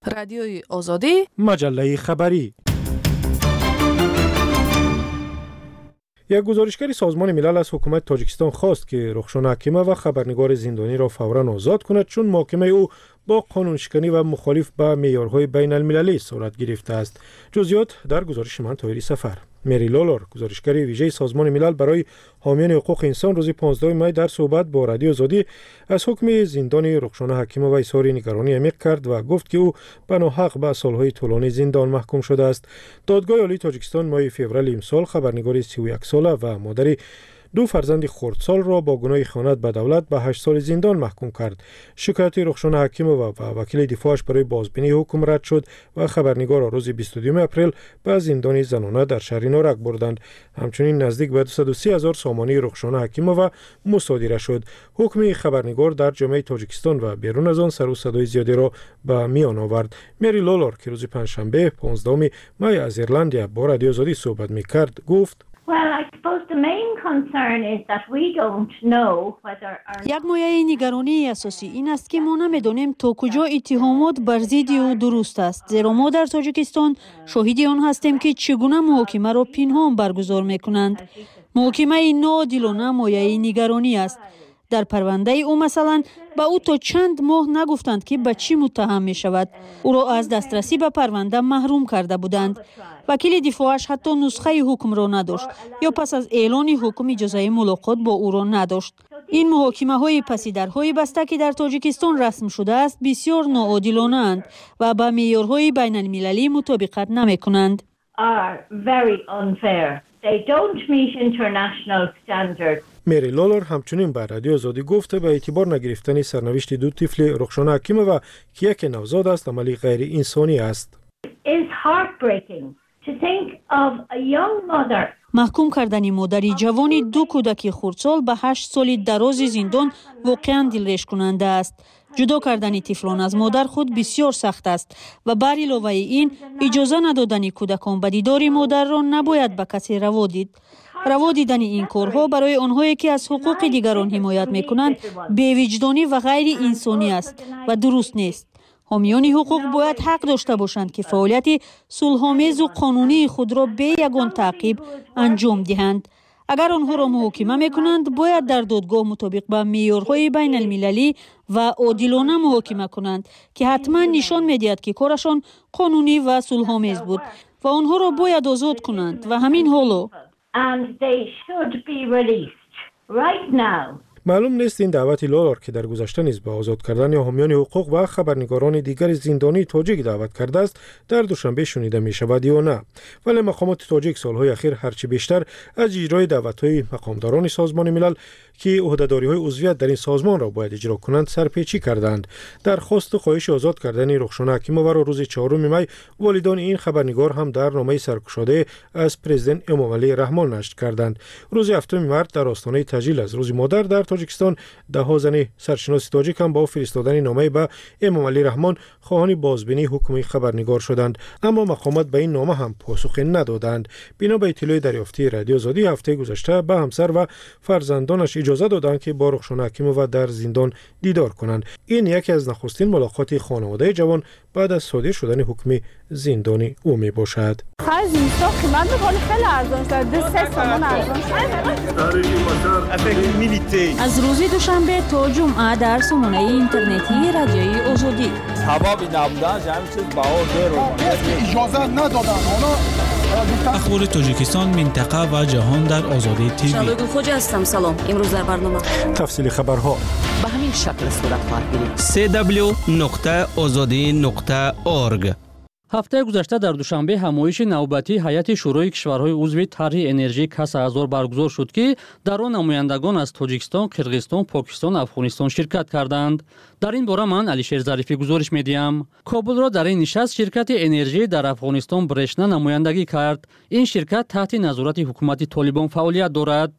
رادیوی آزادی، مجله خبری. یک گزارشگر سازمان ملل از حکومت تاجیکستان خواست که رخشان حکیمه و خبرنگار زندانی را فوراً آزاد کند، چون محاکمه او با قانون شکنی و مخالف به معیارهای بین المللی صورت گرفته است. جزئیات در گزارش من طاهری سفر. مری لولور، گزارشگر ویژه سازمان ملل برای حامیان حقوق انسان، روز 15 می در صحبت با رادیو آزادی از حکم زندان رخشان حکیمه و اظهار نگرانی عمیق کرد و گفت که او به ناحق به سالهای طولانی زندان محکوم شده است. دادگاه عالی تاجیکستان ماه فوریه امسال خبرنگار 31 ساله و مادر دو فرزند خردسال را با گناه خیانت به دولت به 8 سال زندان محکوم کرد. شکایت رخشان حکیمه و وکیل دفاعش برای بازبینی حکم رد شد و خبرنگار را روز 22 اپریل به زندان زنانه در شهر نارک بردند. همچنین نزدیک به 230,000 سامانه رخشان حکیمه و مصادره شد. حکم خبرنگار در جامعه تاجیکستان و بیرون از آن سر و صدای زیادی را به میان آورد. مری لولور که روز پنجشنبه 15 می از ایرلند با رادیو آزادی صحبت می‌کرد گفت: یک مایه نگرانی اساسی این است که ما نمی‌دانیم تا کجا اتهامات بر ضد او درست است، زیرا ما در تاجیکستان شاهد آن هستیم که چگونه محاکمه را پنهان برگزار می‌کنند. محاکمه ناعادلانه مایه نگرانی است. در پرونده او مثلا به او تا چند ماه نگفتند که به چی متهم می شود. او را از دسترسی به پرونده محروم کرده بودند. وکیل دفاعش حتی نسخه حکم را نداشت یا پس از اعلان حکم اجازه ملاقات با او را نداشت. این محاکمه های پس درهای بسته که در تاجیکستان رسم شده است بسیار ناعادلانه اند و به معیارهای بین المللی مطابقت نمی کنند. مری لولور همچنین به رادیو آزادی گفته به اعتبار نگرفتن سرنوشت دو طفل رخشان حکیمه و که یک نوزاد است عملی غیر انسانی است. محکوم کردن مادری جوانی دو کودک خردسال به 8 سال دراز زندان واقعا دلریش کننده است. جدا کردن طفلان از مادر خود بسیار سخت است و بر علاوه این اجازه ندادن کودکان به دیدار مادر را نباید به کسی روا دید. روا دیدن این کارها برای آنهایی که از حقوق دیگران حمایت میکنند بی‌وجدانی و غیر انسانی است و درست نیست. حامیان حقوق باید حق داشته باشند که فعالیت صلح‌آمیز و قانونی خود را بی یگان تعقیب انجام دهند. اگر آنها را محاکمه میکنند باید در دادگاه مطابق به معیارهای بین المللی و عادلانه محاکمه کنند که حتما نشان میدهد که کارشان قانونی و صلح‌آمیز بود و آنها را باید آزاد کنند و همین حالا. معلوم نیست این دعوت لولور که در گذشته نیز به آزاد کردن حامیان حقوق و خبرنگاران دیگر زندانی تاجیک دعوت کرده است در دوشنبه شنیده می شود یا نه، ولی مقامات تاجیک سالهای اخیر هرچی بیشتر از اجرای دعوت‌های مقامداران سازمان ملل که عهده‌داری‌های عضویت در این سازمان را باید اجرا کنند سرپیچی کردند. درخواست خواهش آزاد کردن رخشان حکیمه را روز 4 می والدان این خبرنگار هم در نامه سرگشاده از پرزیدنت امامعلی رحمان نشر کردند. روز 7 مارس در آستانه تجلیل از روز مادر در تاجیکستان ده‌ها زن سرشناس تاجیک هم با فرستادن نامه به امامعلی رحمان خواهان بازبینی حکم خبرنگار شدند، اما مقامات به این نامه هم پاسخی ندادند. بنا به اطلاع دریافتی رادیو آزادی هفته گذشته به همسر و فرزندانش اجازه دادند که با رخشان حکیمه و در زندان دیدار کنند. این یکی از نخستین ملاقات خانواده جوان بعد از صادر شدن حکم زندانی او می باشد. از روز دوشنبه تا جمعه در سامانه اینترنتی رادیوی آزادی. اخبار تاجیکستان، منطقه و جهان در آزادی تیوی. شالوگو خوجا هستم. سلام. امروز در برنامه تفصیل خبرها به همین شکل صورت خواهد گرفت. www.azadi.org. هفته گذشته در دوشنبه همایش نوبتی هیئت شورای کشورهای عضو طرح انرژی کاس هزار برگزار شد که در آن نمایندگان از تاجیکستان، قرقیزستان، پاکستان و افغانستان شرکت کردند. در این باره من علیشیر ظریفی گزارش میدیم. کابل را در این نشست شرکت انرژی در افغانستان برشنا نمایندگی کرد. این شرکت تحت نظارت حکومت طالبان فعالیت دارد.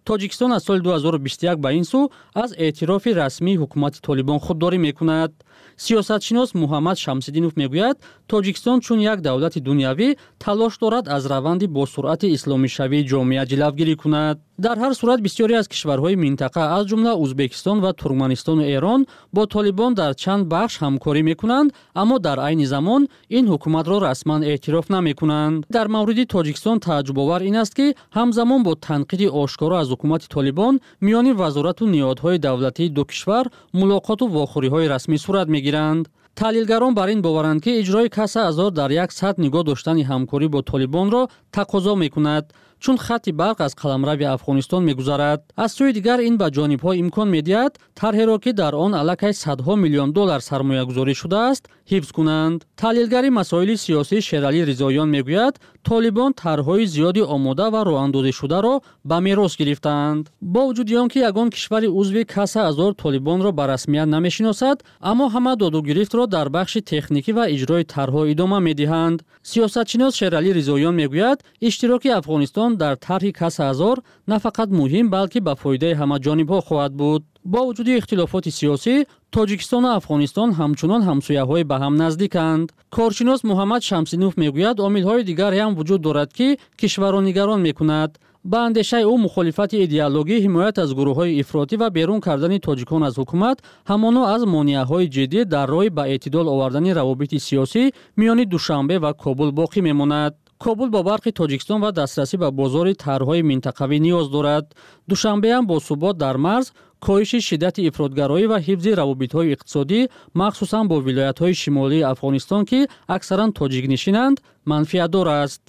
тоҷикистон аз соли 2021 ба ин су аз эътирофи расмии ҳукумати толибон худдорӣ мекунад. сиёсатшинос муҳаммад шамсиддинов мегӯяд, тоҷикистон чун як давлати дунявӣ талош дорад аз раванди босуръати исломишавии ҷомеа ҷилавгирӣ кунад. дар ҳар сурат бисёре аз кишварҳои минтақа аз ҷумла Узбекистон ва Туркманистону Эрон бо толибон дар чанд бахш ҳамкорӣ мекунанд, аммо дар айни замон ин ҳукуматро расман эътироф намекунанд. дар мавриди Тоҷикистон тааҷҷубовар ин аст ки ҳамзамон бо танқиди ошкоро аз ҳукумати толибон миёни вазорату ниҳодҳои давлатии ду кишвар мулоқоту вохӯриҳои расмӣ сурат мегиранд. таҳлилгарон бар ин боваранд ки иҷрои Каса Азор дар як сатҳ нигоҳ доштани ҳамкорӣ бо толибонро тақозо мекунад, чун хатти барқ аз қаламрави Афғонистон мегузарад. аз сӯи дигар ин ба ҷонибҳо имкон медиҳад тарҳеро ки дар он аллакай садҳо миллион доллар сармоягузорӣ шудааст ҳифз кунанд. таҳлилгари масоили сиёсӣ Шералӣ Ризоён мегӯяд, толибон тарҳҳои зиёди омода ва роҳандозишударо ба мерос гирифтаанд. бо вуҷуди он ки ягон кишвари узви Каса Азор толибонро ба расмият намешиносад, аммо ҳама доду гирифтро дар бахши техникӣ ва иҷрои тарҳҳо идома медиҳанд. сиёсатшинос Шералӣ Ризоён мегӯяд, иштироки Афғонистон дар тарҳи Каса Азор на фақат муҳим, балки ба фоидаи ҳамаҷонибҳо хоҳад буд. бо вуҷуди ихтилофоти сиёсӣ, Тоҷикистону Афғонистон ҳамчунон ҳамсояҳои ба ҳам наздиканд. коршинос Муҳаммад Шамсиддинов мегӯяд, омилҳои дигаре ҳам вуҷуд дорад, ки кишварро нигарон мекунад. ба андешаи ӯ мухолифати идеологӣ, ҳимоят аз гурӯҳҳои ифротӣ ва берун кардани тоҷикон аз ҳукумат ҳамоно аз монеаҳои ҷиддӣ дар роҳи ба эътидол овардани равобити сиёсӣ миёни Душанбе ва Кобул боқӣ мемонад. Кобул бо барқи Тоҷикистон ва дастрасӣ ба бозори тарҳҳои минтақавӣ ниёз дорад. Душанбе ҳам бо субот дар марз, коҳиши шиддати ифротгароӣ ва ҳифзи равобитҳои иқтисодӣ, махсусан бо вилоятҳои шимолии Афғонистон, ки аксаран тоҷикнишинанд, манфиатдор аст.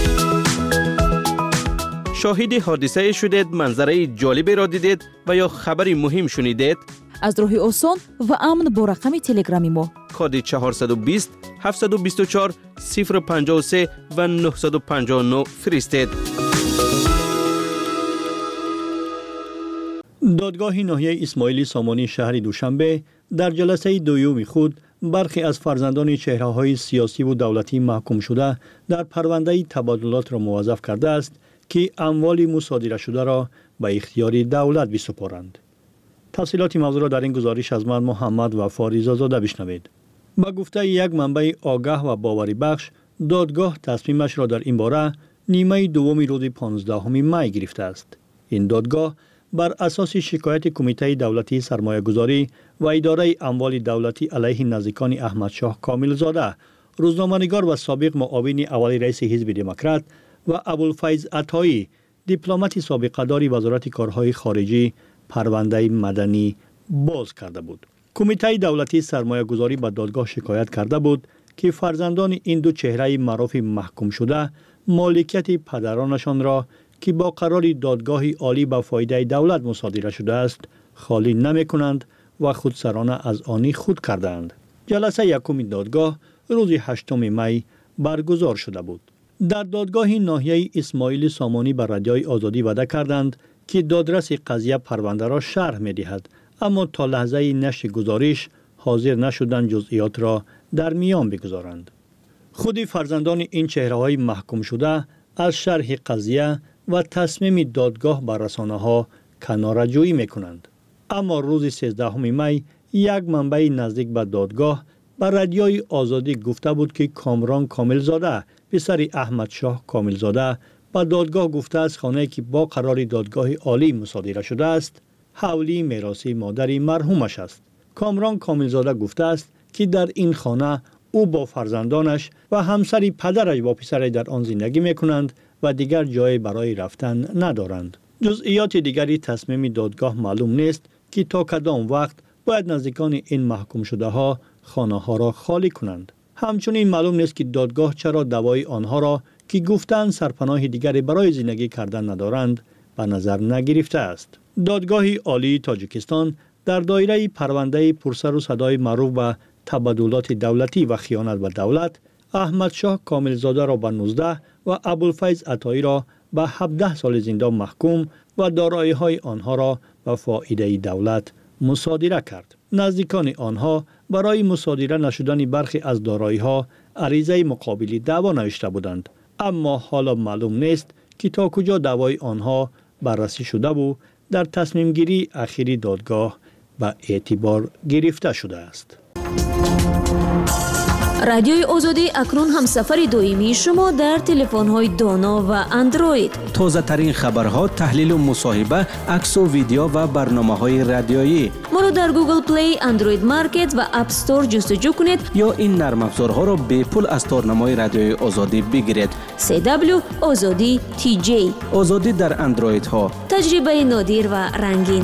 شاهد حادثه شدید، منظره جالبی را دیدید و یا خبری مهم شنیدید؟ از راه آسان و امن با رقم تلگرامی ما کد 420 724 053 و 959 فرستید. دادگاه ناحیه اسماعیلی سامانی شهر دوشنبه در جلسه دوم خود برخی از فرزندان چهره‌های سیاسی و دولتی محکوم شده در پرونده تبادلات را موظف کرده است که اموال مصادره شده را به اختیار دولت بسپارند. تفصیلات موضوع را در این گزارش از من محمد وفا رضازاده بشنوید. با گفته یک منبع آگاه و باوری بخش، دادگاه تصمیمش را در این باره نیمه دوم روز 15 می گرفته است. این دادگاه بر اساس شکایت کمیته دولتی سرمایه‌گذاری و اداره اموال دولتی علیه نزدیکان احمدشاه کاملزاده، روزنامه‌نگار و سابق معاون اول رئیس حزب دموکرات و ابوالفیض عطایی، دیپلمات سابقه‌دار وزارت کارهای خارجی، پرونده مدنی باز کرده بود. کمیته دولتی سرمایه‌گذاری به دادگاه شکایت کرده بود که فرزندان این دو چهره معروف محکوم شده مالکیت پدرانشان را که با قرار دادگاه عالی به فایده دولت مصادره شده است خالی نمی‌کنند و خودسرانه از آن خود کردند. جلسه یکم دادگاه روز 8 می برگزار شده بود. در دادگاه ناحیه اسماعیلی سامانی به رادیوی آزادی وعده کردند که دادرس قضیه پرونده را شرح می‌دهد، اما تا لحظه نشر گزارش حاضر نشدند جزئیات را در میان بگذارند. خود فرزندان این چهره‌های محکوم شده از شرح قضیه و تصمیم دادگاه بر رسانه‌ها کناره‌جویی می‌کنند. اما روز 13 می یک منبع نزدیک به دادگاه به رادیوی آزادی گفته بود که کامران کاملزاده، پسر احمدشاه کاملزاده، به دادگاه گفته است خانه‌ای که با قرار دادگاه عالی مصادره شده است حولی میراثی مادر مرحومش است. کامران کاملزاده گفته است که در این خانه او با فرزندانش و همسر پدرش با پسرش در آن زندگی می‌کنند و دیگر جای برای رفتن ندارند. جزئیات دیگری تصمیم دادگاه معلوم نیست که تا کدام وقت باید نزدیکان این محکوم شده ها خانه ها را خالی کنند. همچنین معلوم نیست که دادگاه چرا دوای آنها را که گفتند سرپناه دیگری برای زندگی کردن ندارند به نظر نگرفته است. دادگاه عالی تاجیکستان در دایره پرونده پرسر و صدای معروف به تبادلات دولتی و خیانت به دولت احمدشاه کاملزاده را به 19 و ابوالفیض عطایی را به 17 سال زندان محکوم و دارایی‌های آنها را به فایده دولت مصادره کرد. نزدیکان آنها برای مصادره نشدن برخی از دارایی‌ها عریضه مقابلی دعوا نوشته بودند، اما حالا معلوم نیست که تا کجا دعوای آنها بررسی شده و در تصمیم گیری اخیری دادگاه به اعتبار گرفته شده است. رادیوی آزادی اکنون همسفر دائمی شما در تلفن‌های دانا و اندروید. تازه ترین خبرها، تحلیل و مصاحبه، عکس و ویدیو و برنامه‌های رادیویی. ما را در گوگل پلی، اندروید مارکت و اپ استور جستجو کنید یا این نرم افزارها را به پول از تارنمای رادیوی آزادی بگیرید. CW آزادی TJ. آزادی در اندروید ها. تجربه نادر و رنگین.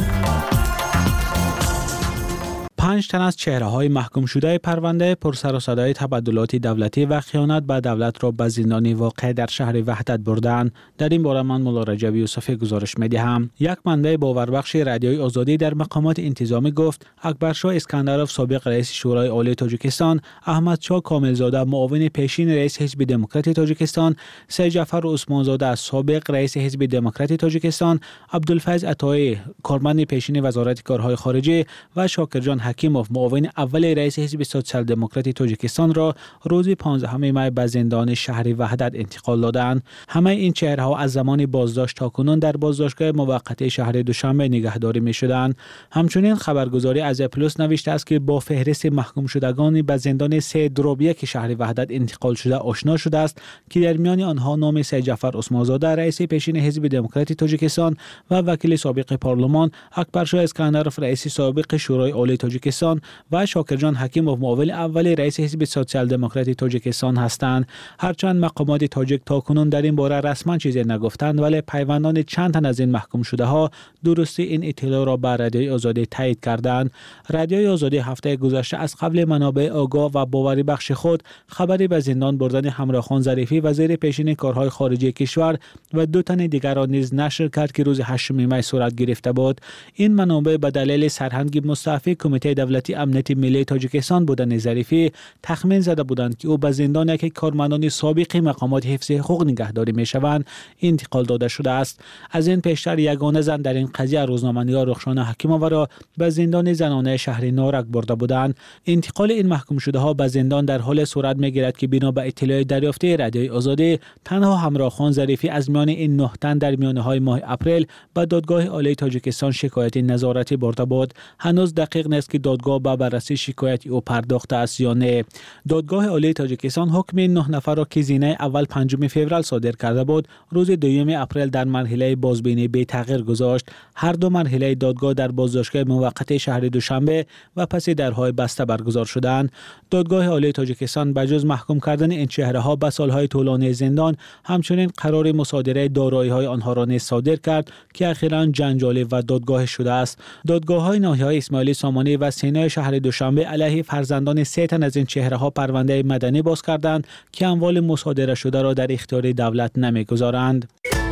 5 تن از چهره‌های محکوم شده پرونده پرسر و صدای تبادلات دولتی و خیانت به دولت را به زندان واقع در شهر وحدت بردند. در این باره من مولا رجب یوسفی گزارش می‌دهم. یک منبع باوربخش رادیوی آزادی در مقامات انتظامی گفت اکبرشاه اسکندروف سابق رئیس شورای عالی تاجیکستان، احمدشاه کاملزاده معاون پیشین رئیس حزب دموکرات تاجیکستان، سید جعفر عثمانزاده سابق رئیس حزب دموکرات تاجیکستان، عبدالفیض عطایی کارمند پیشین وزارت کارهای خارجه و شاکرجان حکیموف معاون اول رئیس حزب سوسیال دموکرات تاجیکستان را روز 15 می به زندان شهر وحدت انتقال دادند. همه این چهره‌ها از زمان بازداشت تا کنون در بازداشتگاه موقت شهر دوشنبه نگهداری می‌شدند. همچنین خبرگزاری از پلوس نوشته است که با فهرست محکوم شدگان به زندان 3-1 شهر وحدت انتقال شده آشنا شده است که در میان آنها نام سید جعفر عثمانزاده رئیس پیشین حزب دموکرات تاجیکستان و وکیل سابق پارلمان، اکبرشاه اسکندروف رئیس سابق شورای عالی تاجیکستان و شاکرجان حکیموف معاون اول رئیس حزب سوسیال دموکرات تاجیکستان هستند. هرچند مقامات تاجیک تاکنون در این باره رسما چیزی نگفتند، ولی پیوندان چند تن از این محکوم شده ها درستی این اطلاع را به رادیوی آزادی تایید کردند. رادیوی آزادی هفته گذشته از قبل منابع آگاه و باوری بخش خود خبری به زندان بردن همراهخان ظریفی وزیر پیشین کارهای خارجه کشور و 2 تن دیگر را نیز نشر کرد که روز 8 می صورت گرفته بود. این منابع به دلیل سرهنگ مستعفی کمیته دولتی امنیت ملی تاجیکستان بودن ظریفی تخمین زده بودند که او به زندان یک کارمندان سابق مقامات حفظ حقوق نگهداری میشوند انتقال داده شده است. از این پیشتر یگانه زن در این قضیه روزنامه‌نگار رخشان حکیموف را به زندان زنانه شهر نارک برده بودند. انتقال این محکوم شده ها به زندان در حال صورت میگیرد که بنا به اطلاع دریافته رادیوی آزادی تنها همراهخان ظریفی از میان این 9 تن در میانه‌های ماه اپریل به دادگاه عالی تاجیکستان شکایت نظارتی برده بود. هنوز دقیق نیست که دادگاه به بررسی شکایت او پرداخته است یا نه. دادگاه عالی تاجیکستان حکم 9 نفر را که زینه اول 5 فوریه صادر کرده بود روز 2 اپریل در مرحله بازبینی به تغییر گذاشت. هر دو مرحله دادگاه در بازداشتگاه موقت شهر دوشنبه و پس درهای بسته برگزار شدند. دادگاه عالی تاجیکستان بجز محکوم کردن این چهره‌ها به سالهای طولانی زندان همچنین قرار مصادره دارایی‌های آنها را نیز صادر کرد که اخیراً جنجالی و دادگاه شده است. دادگاه‌های ناحیه‌های اسماعیلی سامانی و سینای شهر دوشنبه علیه فرزندان 3 تن از این چهره‌ها پرونده مدنی باز کردند که اموال مصادره شده را در اختیار دولت نمی‌گذارند.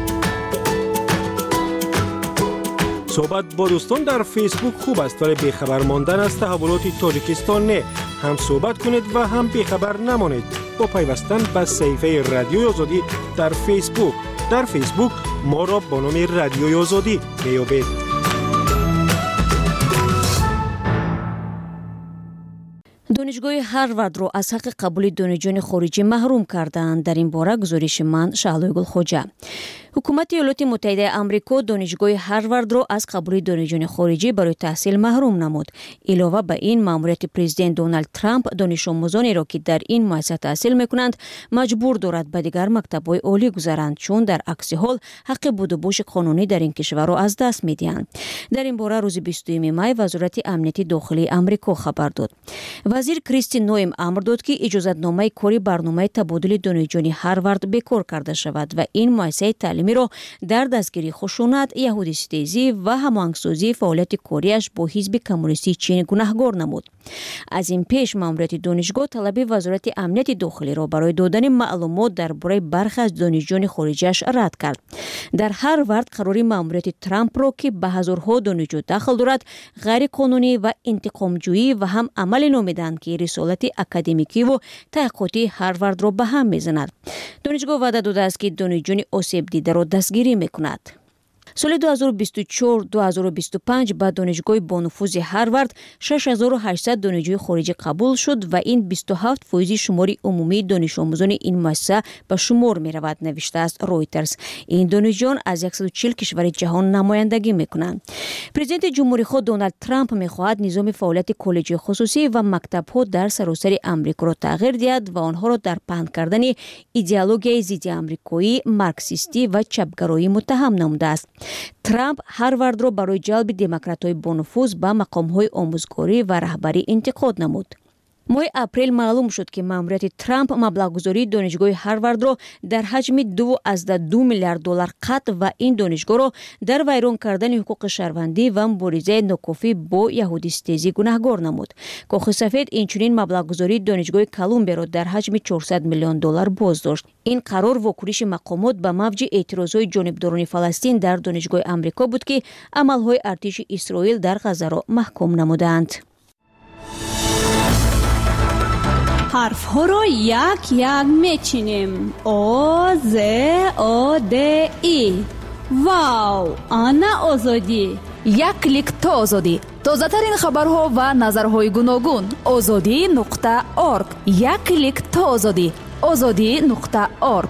صحبت با دوستان در فیسبوک خوب است ولی بیخبر ماندن از تحولات تاجیکستان نه. هم صحبت کنید و هم بیخبر نمانید با پیوستن به صفحه رادیوی آزادی در فیسبوک. در فیسبوک ما را با نام رادیوی آزادی بیابید. دانشگاه هاروارد را از حق قبول دانشجویان خارجی محروم کردند. در این باره گزارش من شعلوی گلخوجه. حکومت ایالات متحده آمریکا دانشگاه هاروارد را از قبول دانشجویان خارجی برای تحصیل محروم نمود. علاوه بر این ماموریت پرزیدنت دونالد ترامپ دانش آموزانی را که در این مؤسسه تحصیل میکنند مجبور دارد به دیگر مکتب‌های عالی گذارند، چون در عکس حال حق بود و بوش قانونی در این کشور را از دست میدهند. در این باره روز 22 می وزارت امنیت داخلی آمریکا خبر داد. وزیر کریستی نوئم امر داد که اجازه‌نامه کاری برنامه تبادل دانشجویان هاروارد بکار کرده شود و این مؤسسه تعلیمی را در دستگیری خشونت، یهودی ستیزی و هماهنگسازی فعالیت کاریش با حزب کمونیستی چین گناهکار نمود. از این پیش ماموریت دانشگاه طلب وزارت امنیت داخلی را برای دادن معلومات درباره برخی از دانشجویان خارجیش رد کرد. در هاروارد قرار ماموریت ترامپ را که به هزارها دانشجو داخل دارد غیر قانونی و انتقامجویی و هم عمل نامیدند که رسالت اکادمیکی و تحقیقاتی هاروارد را به هم میزند. دانشگاه وعده داده است که دانشجویان آسیب دیده را دستگیری میکند. соли 2024-2025 ба донишгоҳи бонуфузи Ҳарвард 6800 донишҷӯи хориҷӣ қабул шуд ва ин 27% шумори умумии донишомӯзони ин муассиса ба шумор меравад, навиштааст Reuters. ин донишҷӯён аз 140 кишвари ҷаҳон намояндагӣ мекунанд. президенти ҷумҳурихоҳ Дональд Трамп мехоҳад низоми фаъолияти коллеҷҳои хусусӣ ва мактабҳо дар саросари Амрикоро тағйир диҳад ва онҳоро дар паҳн кардани идеологияи зидди амрикоӣ, марксистӣ ва чапгароӣ муттаҳам намудааст. Трамп Ҳарвардро барои ҷалби демократҳои бонуфуз ба мақомҳои омӯзгорӣ ва раҳбарӣ интиқод намуд. моҳи апрел маълум шуд ки маъмурияти Трамп маблағгузории донишгоҳи Ҳарвардро дар ҳаҷми $2.2 миллиард қатъ ва ин донишгоҳро дар вайрон кардани ҳуқуқи шаҳрвандӣ ва муборизаи нокофӣ бо яҳудиситезӣ гунаҳгор намуд. Кохи сафед инчунин маблағгузории донишгоҳи Колумбияро дар ҳаҷми $400 миллион боздошт. ин қарор вокуниши мақомот ба мавҷи эътирозҳои ҷонибдорони Фаластин дар донишгоҳи Амрико буд ки амалҳои артиши Исроил дар Ғазаро маҳкум намуданд. ҳарфҳоро як мечинем. О, З, О, Д, И. Вау, ана озодӣ. як клик то озодӣ. тозатарин хабарҳо ва назарҳои гуногун. озодӣ.орг. як клик то озодӣ. озодӣ.орг.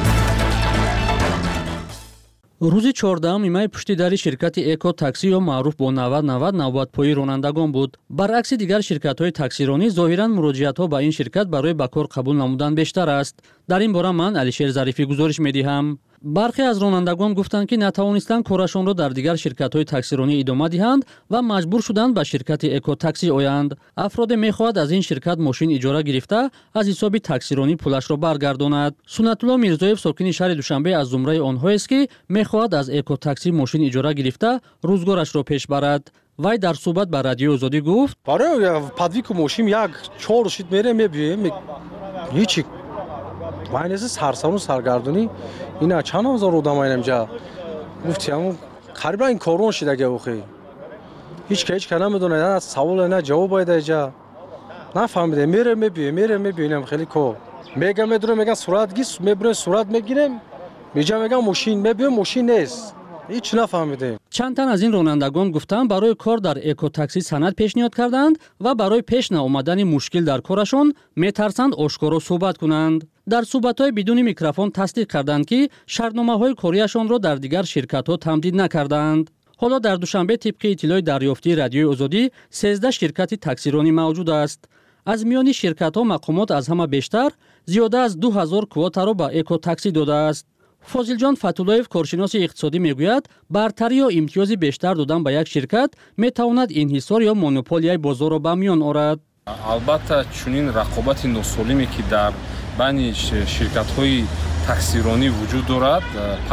рӯзи 14 имаи пушти дари ширкати Эко такси ё маъруф бо 9090 навбатпои ронандагон буд. баръакси дигар ширкатҳои таксиронӣ зоҳиран муроҷиатҳо ба ин ширкат барои ба кор қабул намудан бештар аст. дар ин бора ман Алишер Зарифӣ гузориш медиҳам. бархе аз ронандагон гуфтанд ки натавонистанд корашонро дар дигар ширкатҳои таксиронӣ идома диҳанд ва маҷбур шуданд ба ширкати Эко такси оянд. афроде мехоҳад аз ин ширкат мошин иҷора гирифта аз ҳисоби таксиронӣ пулашро баргардонад. Сунатулло Мирзоев сокини шаҳри Душанбе аз зумраи онҳоест ки мехоҳад аз Эко такси мошин иҷора гирифта рӯзгорашро пеш барад. вай дар суҳбат ба радиои Озодӣ гуфт: барои подвигу мошин як 4 шит мерем мебием ҳичи майнеси сарсану саргардонӣ ина чанд ҳазор одам айнамҷа гуфтиам қарибан ин корон шидаги охи ҳеч ка намедонад на савол на ҷавоб айдаҷа нафаҳмидем мерем мебием хеле ко мегам медурем меган сурат гис мебурем сурат мегирем меҷа меган мошин мебием мошин нест ҳеч нафаҳмидем. чанд тан аз ин ронандагон гуфтанд барои кор дар Эко такси санад пешниҳод карданд ва барои пеш наомадани мушкил дар корашон метарсанд ошкоро суҳбат кунанд. дар суҳбатҳои бидуни микрофон тасдиқ карданд ки шартномаҳои корияшонро дар дигар ширкатҳо тамдид накарданд. ҳоло дар Душанбе тибқи иттилои дарёфтии радиои Озодӣ 13 ширкати таксиронӣ мавҷуд аст. аз миёни ширкатҳо мақомот аз ҳама бештар зиёда аз 2000 квотаро ба Эко такси додааст. Фозилҷон Фатуллоев коршиноси иқтисодӣ мегӯяд бартарӣ ё имтиёзи бештар додан ба як ширкат метавонад инҳисор ё монополияи бозорро ба миён орад. албатта чунин рақобати носолиме ки дар байни ширкатҳои таксиронӣ вуҷуд дорад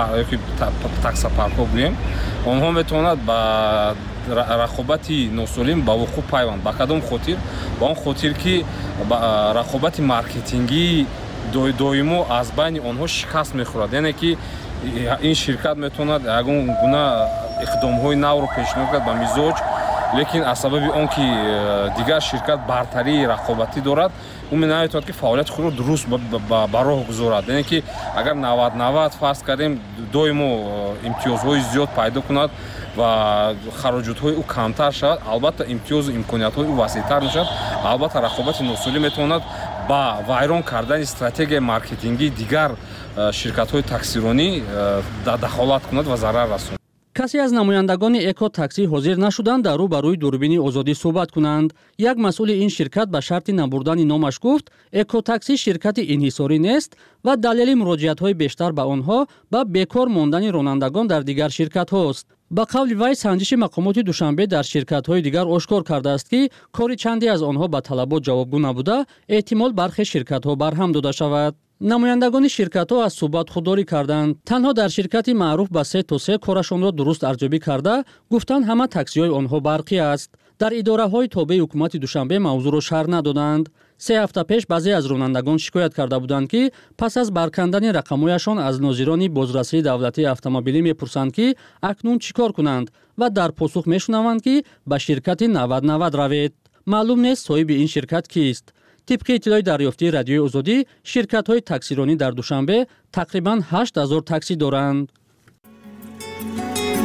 таксопаркҳо гӯем онҳо метавонад ба рақобати носолим ба вуқӯъ пайванд ба кадом хотир ба он хотир ки рақобати маркетингии доимо аз байни онҳо шикаст мехӯрад яъне ки ин ширкат метавонад ягон гуна иқдомҳои навро пешниҳод кард ба мизоҷ лекин аз сабаби он ки дигар ширкат бартарии рақобатӣ дорад ӯ наметавонад ки фаъолияти худро дуруст ба роҳ гузорад яъне ки агар 90 фарз кардем доимо имтиёзҳои зиёд пайдо кунад ва хароҷотҳои ӯ камтар шавад албатта имтиёзу имкониятҳои ӯ васеътар мешавад албатта рақобати носолим метавонад ба вайрон кардани стратегияи маркетингии дигар ширкатҳои таксиронӣ дахолат кунад ва зарар расонад. касе аз намояндагони Эко такси ҳозир нашуданд дар рӯ ба рӯи дурбини Озодӣ суҳбат кунанд. як масъули ин ширкат ба шарти набурдани номаш гуфт Эко такси ширкати инҳисорӣ нест ва далели муроҷиатҳои бештар ба онҳо ба бекор мондани ронандагон дар дигар ширкатҳост. ба қавли вай санҷиши мақомоти Душанбе дар ширкатҳои дигар ошкор кардааст ки кори чанде аз онҳо ба талабот ҷавобгӯ набуда эҳтимол бархе ширкатҳо барҳам дода шавад. намояндагони ширкатҳо аз суҳбат худдорӣ карданд. танҳо дар ширкати маъруф ба 3 корашонро дуруст арзёбӣ карда гуфтанд ҳама таксиҳои онҳо барқӣ аст. дар идораҳои тобеи ҳукумати Душанбе мавзӯъро шарҳ надоданд. 3 ҳафта пеш баъзе аз ронандагон шикоят карда буданд ки пас аз баркандани рақамҳояшон аз нозирони бозрасии давлатии автомобилӣ мепурсанд ки акнун чӣ кор кунанд ва дар посух мешунаванд ки ба ширкати 9090 равед. маълум нест соҳиби ин ширкат кист. тибқи иттилои дарёфтии радиои Озодӣ ширкатҳои таксиронӣ дар Душанбе тақрибан 8000 такси доранд.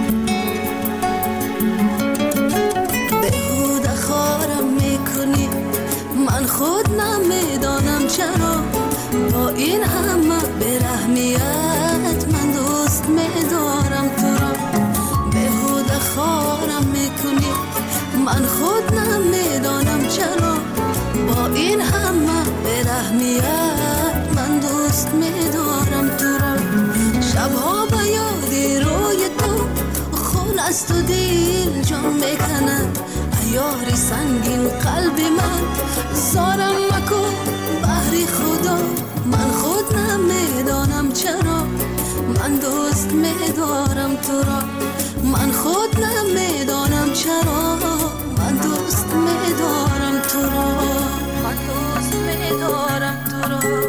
اهمیت من دوست می‌دارم تو را بیهوده خارم میکنی من خود نمیدانم چرا با این همه بی‌رحمیت من دوست می‌دارم تو را شبها به یادی روی تو خون است و دل جان میکند یاری سنگین قلبی من زارم مکن بحری خدا من خود نمیدانم چرا من دوست میدارم تو را من خود نمیدانم چرا من دوست میدارم تو را من دوست میدارم تو را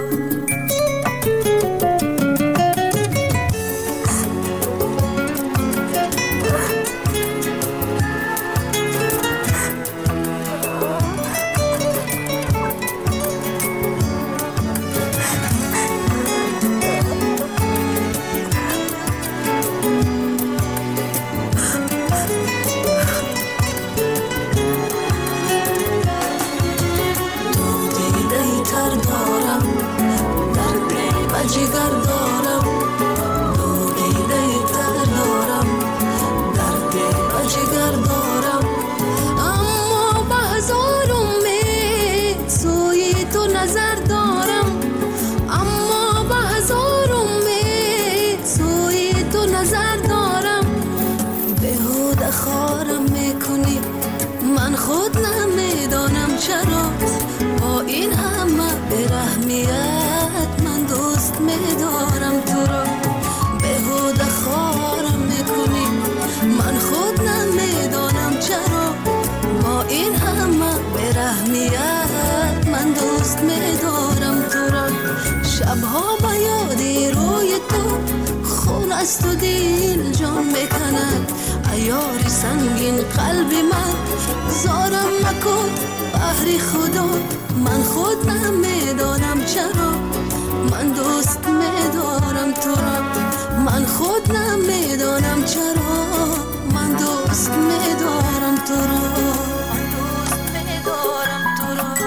جگر دارم دو دیده تر دارم درد به جگر دارم اما به هزار امید سوی تو نظر دارم اما به هزار امید سوی تو نظر دارم بیهوده خارم میکنی من خود نمیدانم چرا با این همه بی‌رحمیت من دوست میدارم تو را بیهوده خارم میکنی من خود نمیدانم چرا با این همه بی‌رحمیت من دوست میدارم تو را شبها به یادی روی تو خون است و دل جان میکند یاری سنگین قلبی من زارم مکن بحری خدا من خود نمیدانم چرا من دوست میدارم تو را من خود نمیدانم چرا من دوست میدارم تو را من دوست میدارم تو را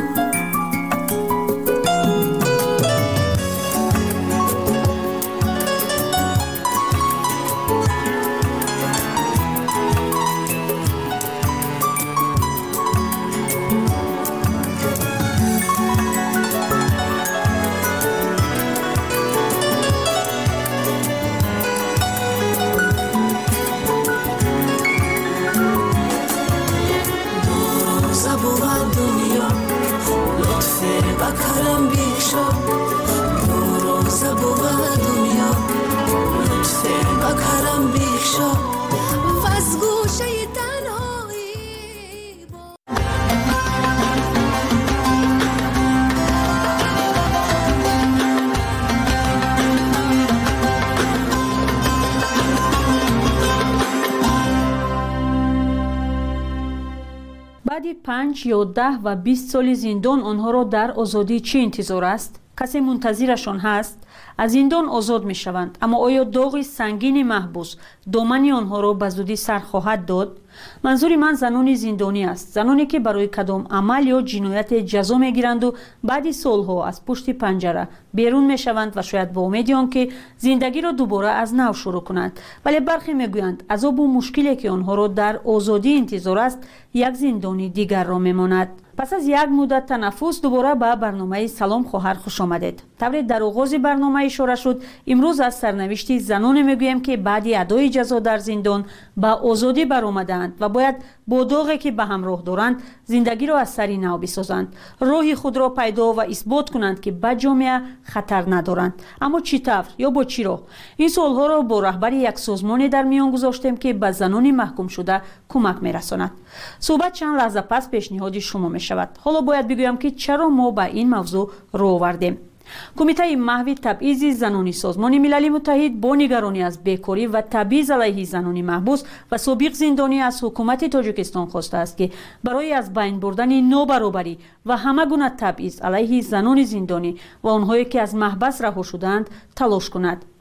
بکرم بیشا دو روزه بود دنیا لطفه بکرم بیشا و از گوشه تنهایی بعد 5 یا 10 و 20 سال زندان آنها را در آزادی چه انتظار است؟ کسی منتظرشان هست؟ از زندان آزاد می شوند، اما آیا داغ سنگین محبوس دامن آنها را به زودی سر خواهد داد؟ منظور من زنان زندانی است، زنانی که برای کدام عمل یا جنایت جزا می گیرند و بعد سالها از پشت پنجره بیرون می شوند و شاید با امید آنکه زندگی را دوباره از نو شروع کنند، ولی برخی می گویند عذاب و مشکلی که آنها را در آزادی انتظار است یک زندانی دیگر را می ماند. پس از یک مدت تنفس دوباره به برنامه سلام خواهر خوش آمدید. طوری در آغاز برنامه اشاره شد، امروز از سرنوشت زنان میگویم که بعد ادای جزا در زندان به آزادی برآمدند و باید با داغی که به همراه دارند زندگی را از سر نو بسازند، راه خود را پیدا و اثبات کنند که به جامعه خطر ندارند. اما چطور یا با چی راه؟ این سوالها را با رهبر یک سازمان در میان گذاشتیم که به زنان محکوم شده کمک میرساند. صحبت چند لحظه پس پیشنهاد شما می شود. حالا باید بگویم که چرا ما به این موضوع رو آوردیم. کمیته محو تبعیض زنانی سازمان ملل متحد با نگرانی از بیکاری و تبعیض علیه زنان محبوس و سابق زندانی از حکومت تاجیکستان خواسته است که برای از بین بردن نابرابری و همه گونه تبعیض علیه زنان زندانی و آنهایی که از محبس رها شدند تلاش کند.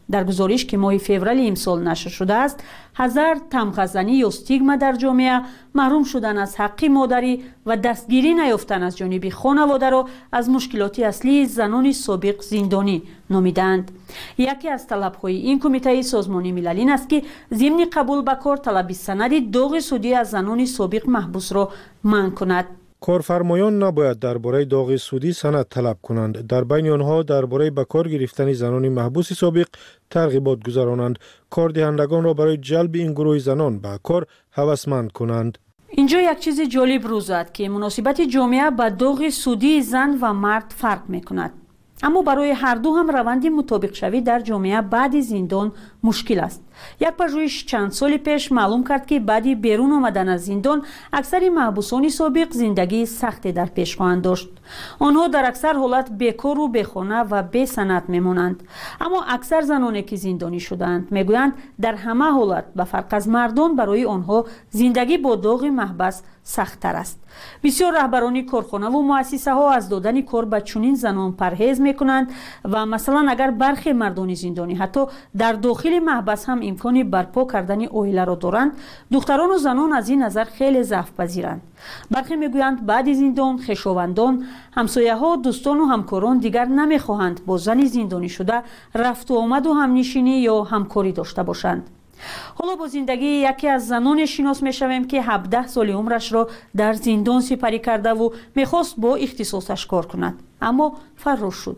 در گزارش که ماه فوریه امسال نشر شده است، هزار تمغزنی یا استیگما در جامعه، محروم شدن از حق مادری و دستگیری نیافتن از جانب خانواده را از مشکلات اصلی زنان سابق زندانی نامیدند. یکی از طلب‌های این کمیته سازمان ملل این است که ضمن قبول به کار طلب سند داغ سودی از زنان سابق محبوس را منع کند. کارفرمایان نباید درباره داغ سودی سند طلب کنند. در بین آنها درباره به کار گرفتن زنان محبوس سابق ترغیبات گذرانند. کاردهندگان را برای جلب این گروه زنان به کار هوسمند کنند. اینجا یک چیز جالب روز داد که مناسبت جامعه با داغ سودی زن و مرد فرق میکند. اما برای هر دو هم روند مطابق شوی در جامعه بعد زندان مشکل است. یک پژوهش چند سال پیش معلوم کرد که بعد بیرون آمدن از زندان اکثر محبوسان سابق زندگی سختی در پیش خواهند داشت. آنها در اکثر حالت بیکار و بیخانه و بی سند میمانند. اما اکثر زنانی که زندانی شدند میگویند در همه حالت به فرق از مردان برای آنها زندگی با داغ محبس سخت تر است. بسیار رهبران کارخانه و مؤسسه ها از دادن کار به چنین زنان پرهیز میکنند و مثلا اگر برخی مردان زندانی حتی در داخل محبس هم امکانی برپا کردن عائله را دارند، دختران و زنان از این نظر خیلی ضعف پذیرند. برخی میگویند بعد زندان خویشاوندان، همسایه ها، دوستان و همکاران دیگر نمیخواهند با زن زندانی شده رفت و آمد و همنشینی یا همکاری داشته باشند. حالا با زندگی یکی از زنان شناس میشویم که 17 سال عمرش را در زندان سپری کرده و میخواست با اختصاصش کار کند، اما فرار شد.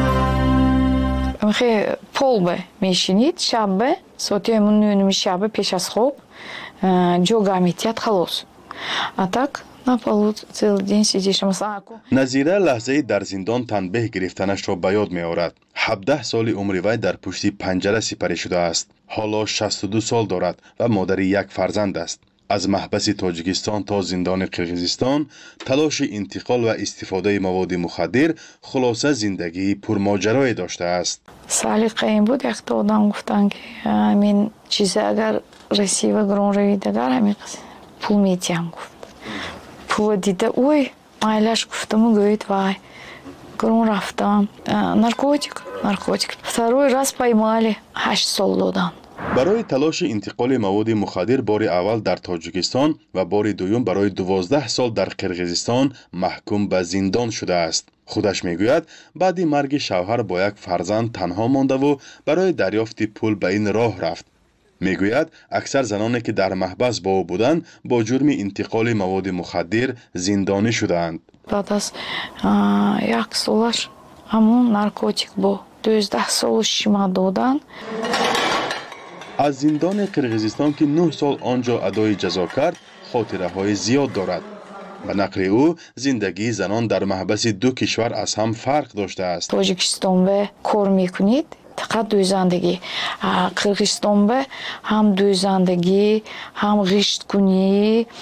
полбе мешинид шаббе соати 9 шаббе пеш аз хоб ҷога метиҳад халос а так на полу цел ден сидишам. назира лаҳзаи дар зиндон танбеҳ гирифтанашро ба ёд меорад. 17 соли умри вай дар пушти панҷара сипарӣ шудааст. ҳоло 62 сол дорад ва модари як фарзанд аст. аз маҳбаси тоҷикистон то зиндони қирғизистон талоши интиқол ва истифодаи маводи мухаддир хулоса зиндагии пурмоҷарое доштааст. салиқаин буд якта одам гуфтанд ки ҳамин чиза агар расива гирон равид агар ҳамин пул метиҳам гуфт. пула дида ой майлаш гуфтаму гӯед вай гирон рафтам наркотик. второй раз поймали 8 сол додан. барои талоши интиқоли маводи мухаддир бори аввал дар тоҷикистон ва бори дуюм барои 12 сол дар қирғизистон маҳкум ба зиндон шудааст. худаш мегӯяд баъди марги шавҳар бо як фарзанд танҳо мондаву барои дарёфти пул ба ин роҳ рафт. мегӯяд аксар заноне ки дар маҳбас бо ӯ буданд бо ҷурми интиқоли маводи мухаддир зиндонӣ шудаанд. баъд аз як солаш ҳамон наркотик бо 12 сол шима додан. аз зиндони қирғизистон ки 9 сол он ҷо адои ҷазо кард хотираҳои зиёд дорад. ба нақли ӯ зиндагии занон дар маҳбаси ду кишвар аз ҳам фарқ доштааст. тоҷикистонбе кор мекунед фақат дӯзандагӣ, қирғизистонбе ҳам дӯзандагӣ, ҳам ғишткунӣ,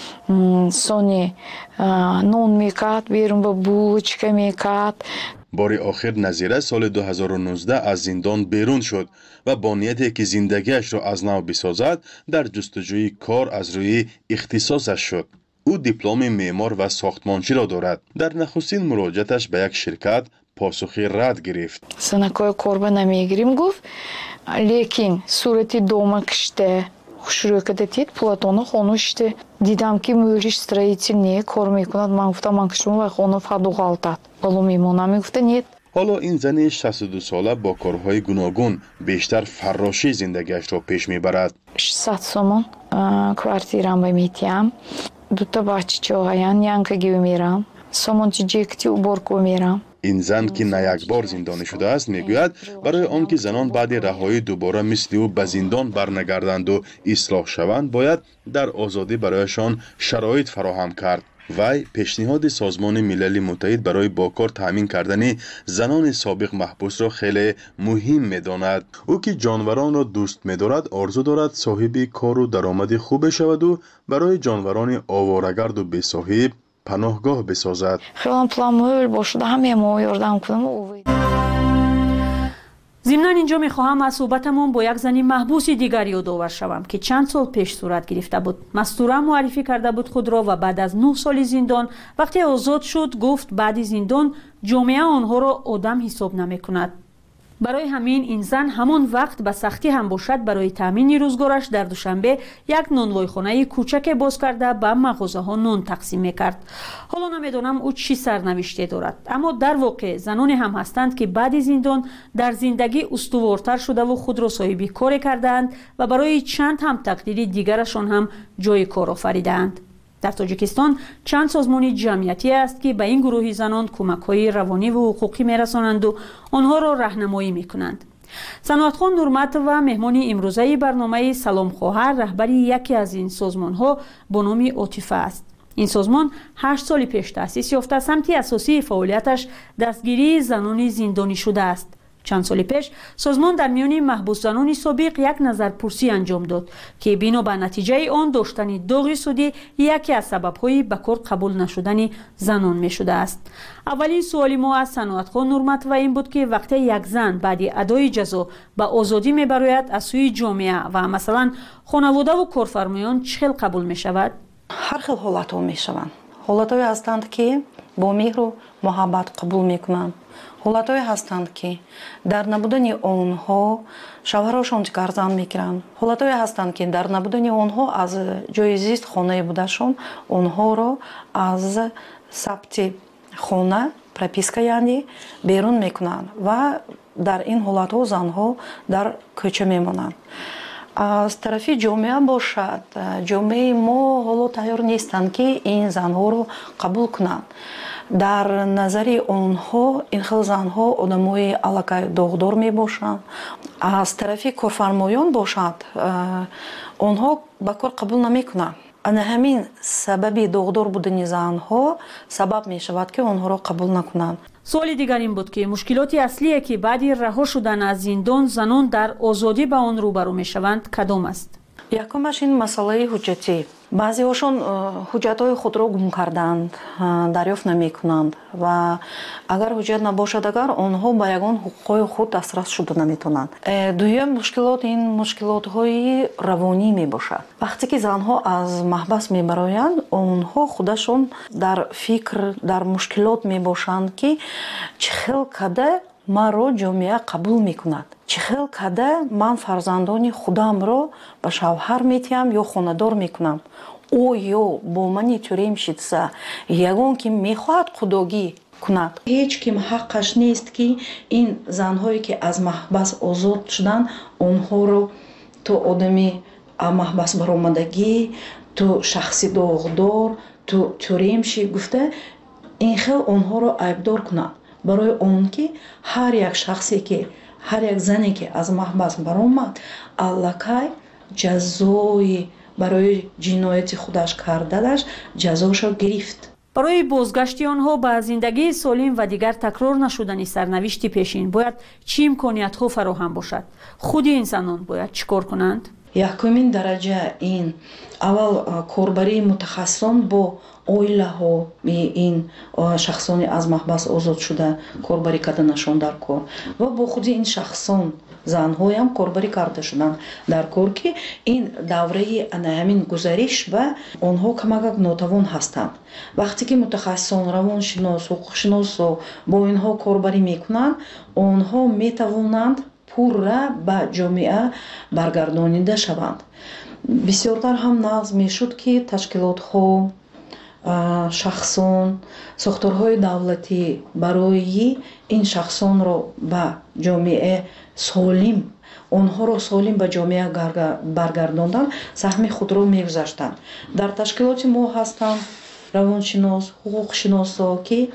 сони нон мекард, берун ба булочка мекард. бори охир назира соли 2019 аз зиндон берун шуд ва бо нияте ки зиндагиашро аз нав бисозад дар ҷустуҷӯи кор аз рӯи ихтисосаш шуд. ӯ дипломи меъмор ва сохтмончиро дорад. дар нахустин муроҷиаташ ба як ширкат посухи рад гирифт. санакои корба намегирим гуфт, лекин сурати дома киште хушрӯкада дид платона хону шите дидам ки мӯриш строитель кор мекунад. ман гуфтам ман кишум ва хону фақат дуғалтад боло мемонам. мегуфта нет. ҳоло ин зани 62 сола бо корҳои гуногун бештар фарроши зиндагиашро пеш мебарад. 600 сомон квартирамба метиҳам. дута бачаҳоян янкаги умерам. сомончи ҷекти уборку умерам. ин зан ки на як бор зиндонӣ шудааст мегӯяд барои он ки занон баъди раҳоӣ дубора мисли ӯ ба зиндон барнагарданду ислоҳ шаванд бояд дар озодӣ барояшон шароит фароҳам кард. вай пешниҳоди созмони милали муттаҳид барои бо кор таъмин кардани занони собиқ маҳбусро хеле муҳим медонад. ӯ ки ҷонваронро дӯст медорад орзу дорад соҳиби кору даромади хубе шаваду барои ҷонварони оворагарду бесоҳиб паноҳгоҳ бисозад. хелам пламӯл бошуда ҳамеамо ёрдам кунам. ضمناً اینجا میخواهم از صحبتمون با یک زنی محبوس دیگر یادآور شوم که چند سال پیش صورت گرفته بود. مستوره معرفی کرده بود خود را و بعد از 9 سال زندان وقتی آزاد شد گفت بعد زندان جامعه آنها را آدم حساب نمی کند. برای همین این زن همان وقت به سختی هم باشد برای تامین روزگارش در دوشنبه یک نانوایخانه کوچک باز کرده به مغازه ها نان تقسیم میکرد. حالا نمیدونم او چی سرنوشته دارد، اما در واقع زنانی هم هستند که بعد زندان در زندگی استوارتر شده و خود را صاحب کار کردند و برای چند هم تقدیر دیگرشان هم جای کار آفریدند. در تاجیکستان چند سازمان جمعیتی است که به این گروه زنان کمک‌های روانی و حقوقی می‌رسانند و آنها را راهنمایی می‌کنند. صنعتخان نورمت و مهمان امروزه برنامه سلام خواهر رهبری یکی از این سازمان‌ها با نام عاطفه است. این سازمان 8 سال پیش تأسیس یافته، سمت اساسی فعالیتش دستگیری زنان زندانی شده است. چند سال پیش سازمان در میان محبوس زنان سابق یک نظرپرسی انجام داد که بنا به نتیجه آن داشتن داغ سودی یکی از سبب‌های به کار قبول نشدن زنان می شده است. اولین سوال ما از صنعتخان نورمت و این بود که وقتی یک زن بعد ادای جزا به آزادی می براید از سوی جامعه و مثلا خانواده و کارفرمایان چه قبول می شود؟ هر خیل حالت‌ها می شوند. حالت‌هایی هستند که با مهر و محبت قبول می کنند. حالت‌هایی هستند که در نبودن آنها شوهرشان جگرزن می‌گیرند. حالت‌هایی هستند که در نبودن آنها از جای زیست خانه بودشان آنها را از ثبت خانه پروپیسکا یعنی بیرون می‌کنند و در این حالت‌ها زنها در کوچه می‌مانند. از طرفی جامعه باشد، جامعه ما حالا تیار نیستند که این زنها را قبول کنند. در نظر آنها این خیل زنها آدمای علاقه داغدار می باشند. از طرفی کارفرمایان باشد، آنها به کار قبول نمی کنند. همین سبب داغدار بودن زنها سبب می شود که آنها را قبول نکنند. سوال دیگر این بود که مشکلات اصلی که بعد رها شدن از زندان زنان در آزادی با آن روبرو می شوند کدام است؟ یکمش این مسئله حجتی. بعضی هاشون حجت های خود را گم کردند، دریافت نمی کنند و اگر حجت نباشد اگر آنها به یگان حقوق خود دسترس شده نمی تونند. دویم مشکلات این مشکلات های روانی می باشد. وقتی که زنها از محبس می برایند آنها خودشون در فکر در مشکلات می باشند که چخیل کده مرا جامعه قبول میکند، چخیل کده من فرزندان خودم را به شوهر میتیم یا خاندار میکنم، او یا با من توریم شدسه یگان که میخواهد خداگی کند. هیچ کم حقش نیست که این زنهایی که از محبس آزاد شدن آنها رو تو آدمی محبس برآمدگی، تو شخصی داغدار، تو توریم شی گفته این خیل آنها رو عیبدار کنند. برای اون که هر یک شخصی که هر یک زنی که از محبس برآمد الکی جزای برای جنایت خودش کردنش جزاش را گرفت. برای بازگشت آنها به زندگی سالم و دیگر تکرار نشدن سرنوشت پیشین باید چه امکانیت‌ها فراهم باشد؟ خود انسانان باید چیکار کنند؟ یکمین درجه این اول کاربری متخصصان با اویله ها این شخصانی از محبس آزاد شده کاربری کردنشان در کار و با خود این شخصان زن‌های هم کاربری کرده شدن در کار که این دوره همین گزارش و آنها کمک ناتوان هستند. وقتی که متخصصان روانشناس و حقوقشناس با اینها کاربری میکنند آنها میتوانند پورا به جامعه برگردانیده شوند. بسیارتر هم نقض میشد که تشکیلات ها، شخصان، ساختارهای دولتی برای این شخصان را به جامعه سالم آنها را سالم به جامعه برگرداندن سهم خود را میگذاشتند. در تشکیلات ما هستند روانشناس، حقوقشناسا که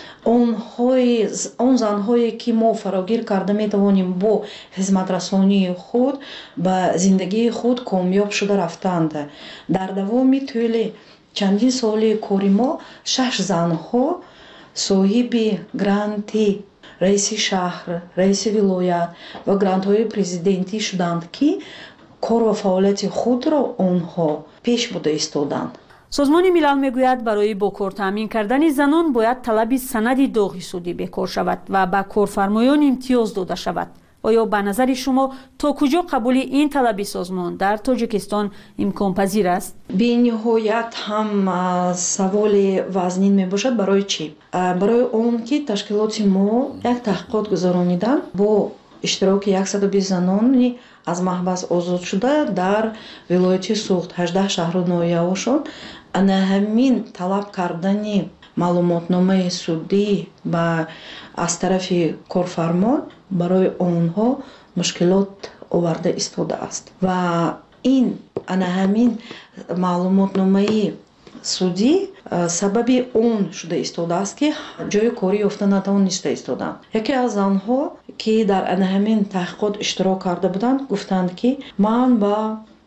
اون زنهایی که ما فراگیر کرده میتوانیم با خدمت رسانی خود به زندگی خود کامیاب شده رفتند. در دوام طول چندین سال کاری ما 6 زنها صاحب گرانتی رئیس شهر، رئیس ولایت و گرانت های پرزیدنتی شدند که کار و فعالیت خود را آنها پیش بوده ایستادند. سازمان ملل میگوید برای با کار تامین کردن زنان باید طلب سند داغ سودی بکار شود و به کارفرمایان امتیاز داده شود. آیا به نظر شما تا کجا قبول این طلب سازمان در تاجیکستان امکان پذیر است؟ به نهایت هم سوال وزنین می باشد. برای چی؟ برای اون که تشکیلات ما یک تحقیقات گذرانیدن با иштироки 120 занони аз маҳбас озод шуда дар вилояти суғд 18 шаҳру ноҳияҳошон анаҳамин талаб кардани маълумотномаи судӣ ба аз тарафи корфармон барои онҳо мушкилот оварда истодааст ва ин анаҳамин маълумотномаи судӣ сабаби он шуда истодааст ки ҷои корӣ ёфта натавониста истоданд. яке аз занҳо ки дар анаҳамин таҳқиқот иштирок карда буданд гуфтанд ки ман ба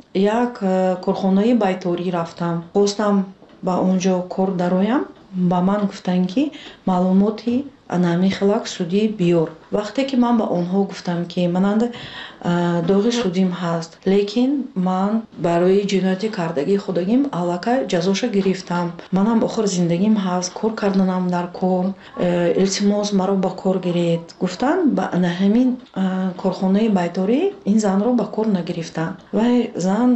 як корхонаи байторӣ рафтам, хостам ба он ҷо кор дароям. ба ман гуфтанд ки маълумоти анаҳамин хелак судӣ биёр. вақте ки ман ба онҳо гуфтам ки мананда доғи судим ҳаст, лекин ман барои ҷинояти кардагии худагим аллакай ҷазоша гирифтам, манам охир зиндагим ҳаст, кор карданам дар кор, илтимос маро ба кор гиред. гуфтанд ба анаҳамин корхонаи байторӣ ин занро ба кор нагирифтанд. вай зан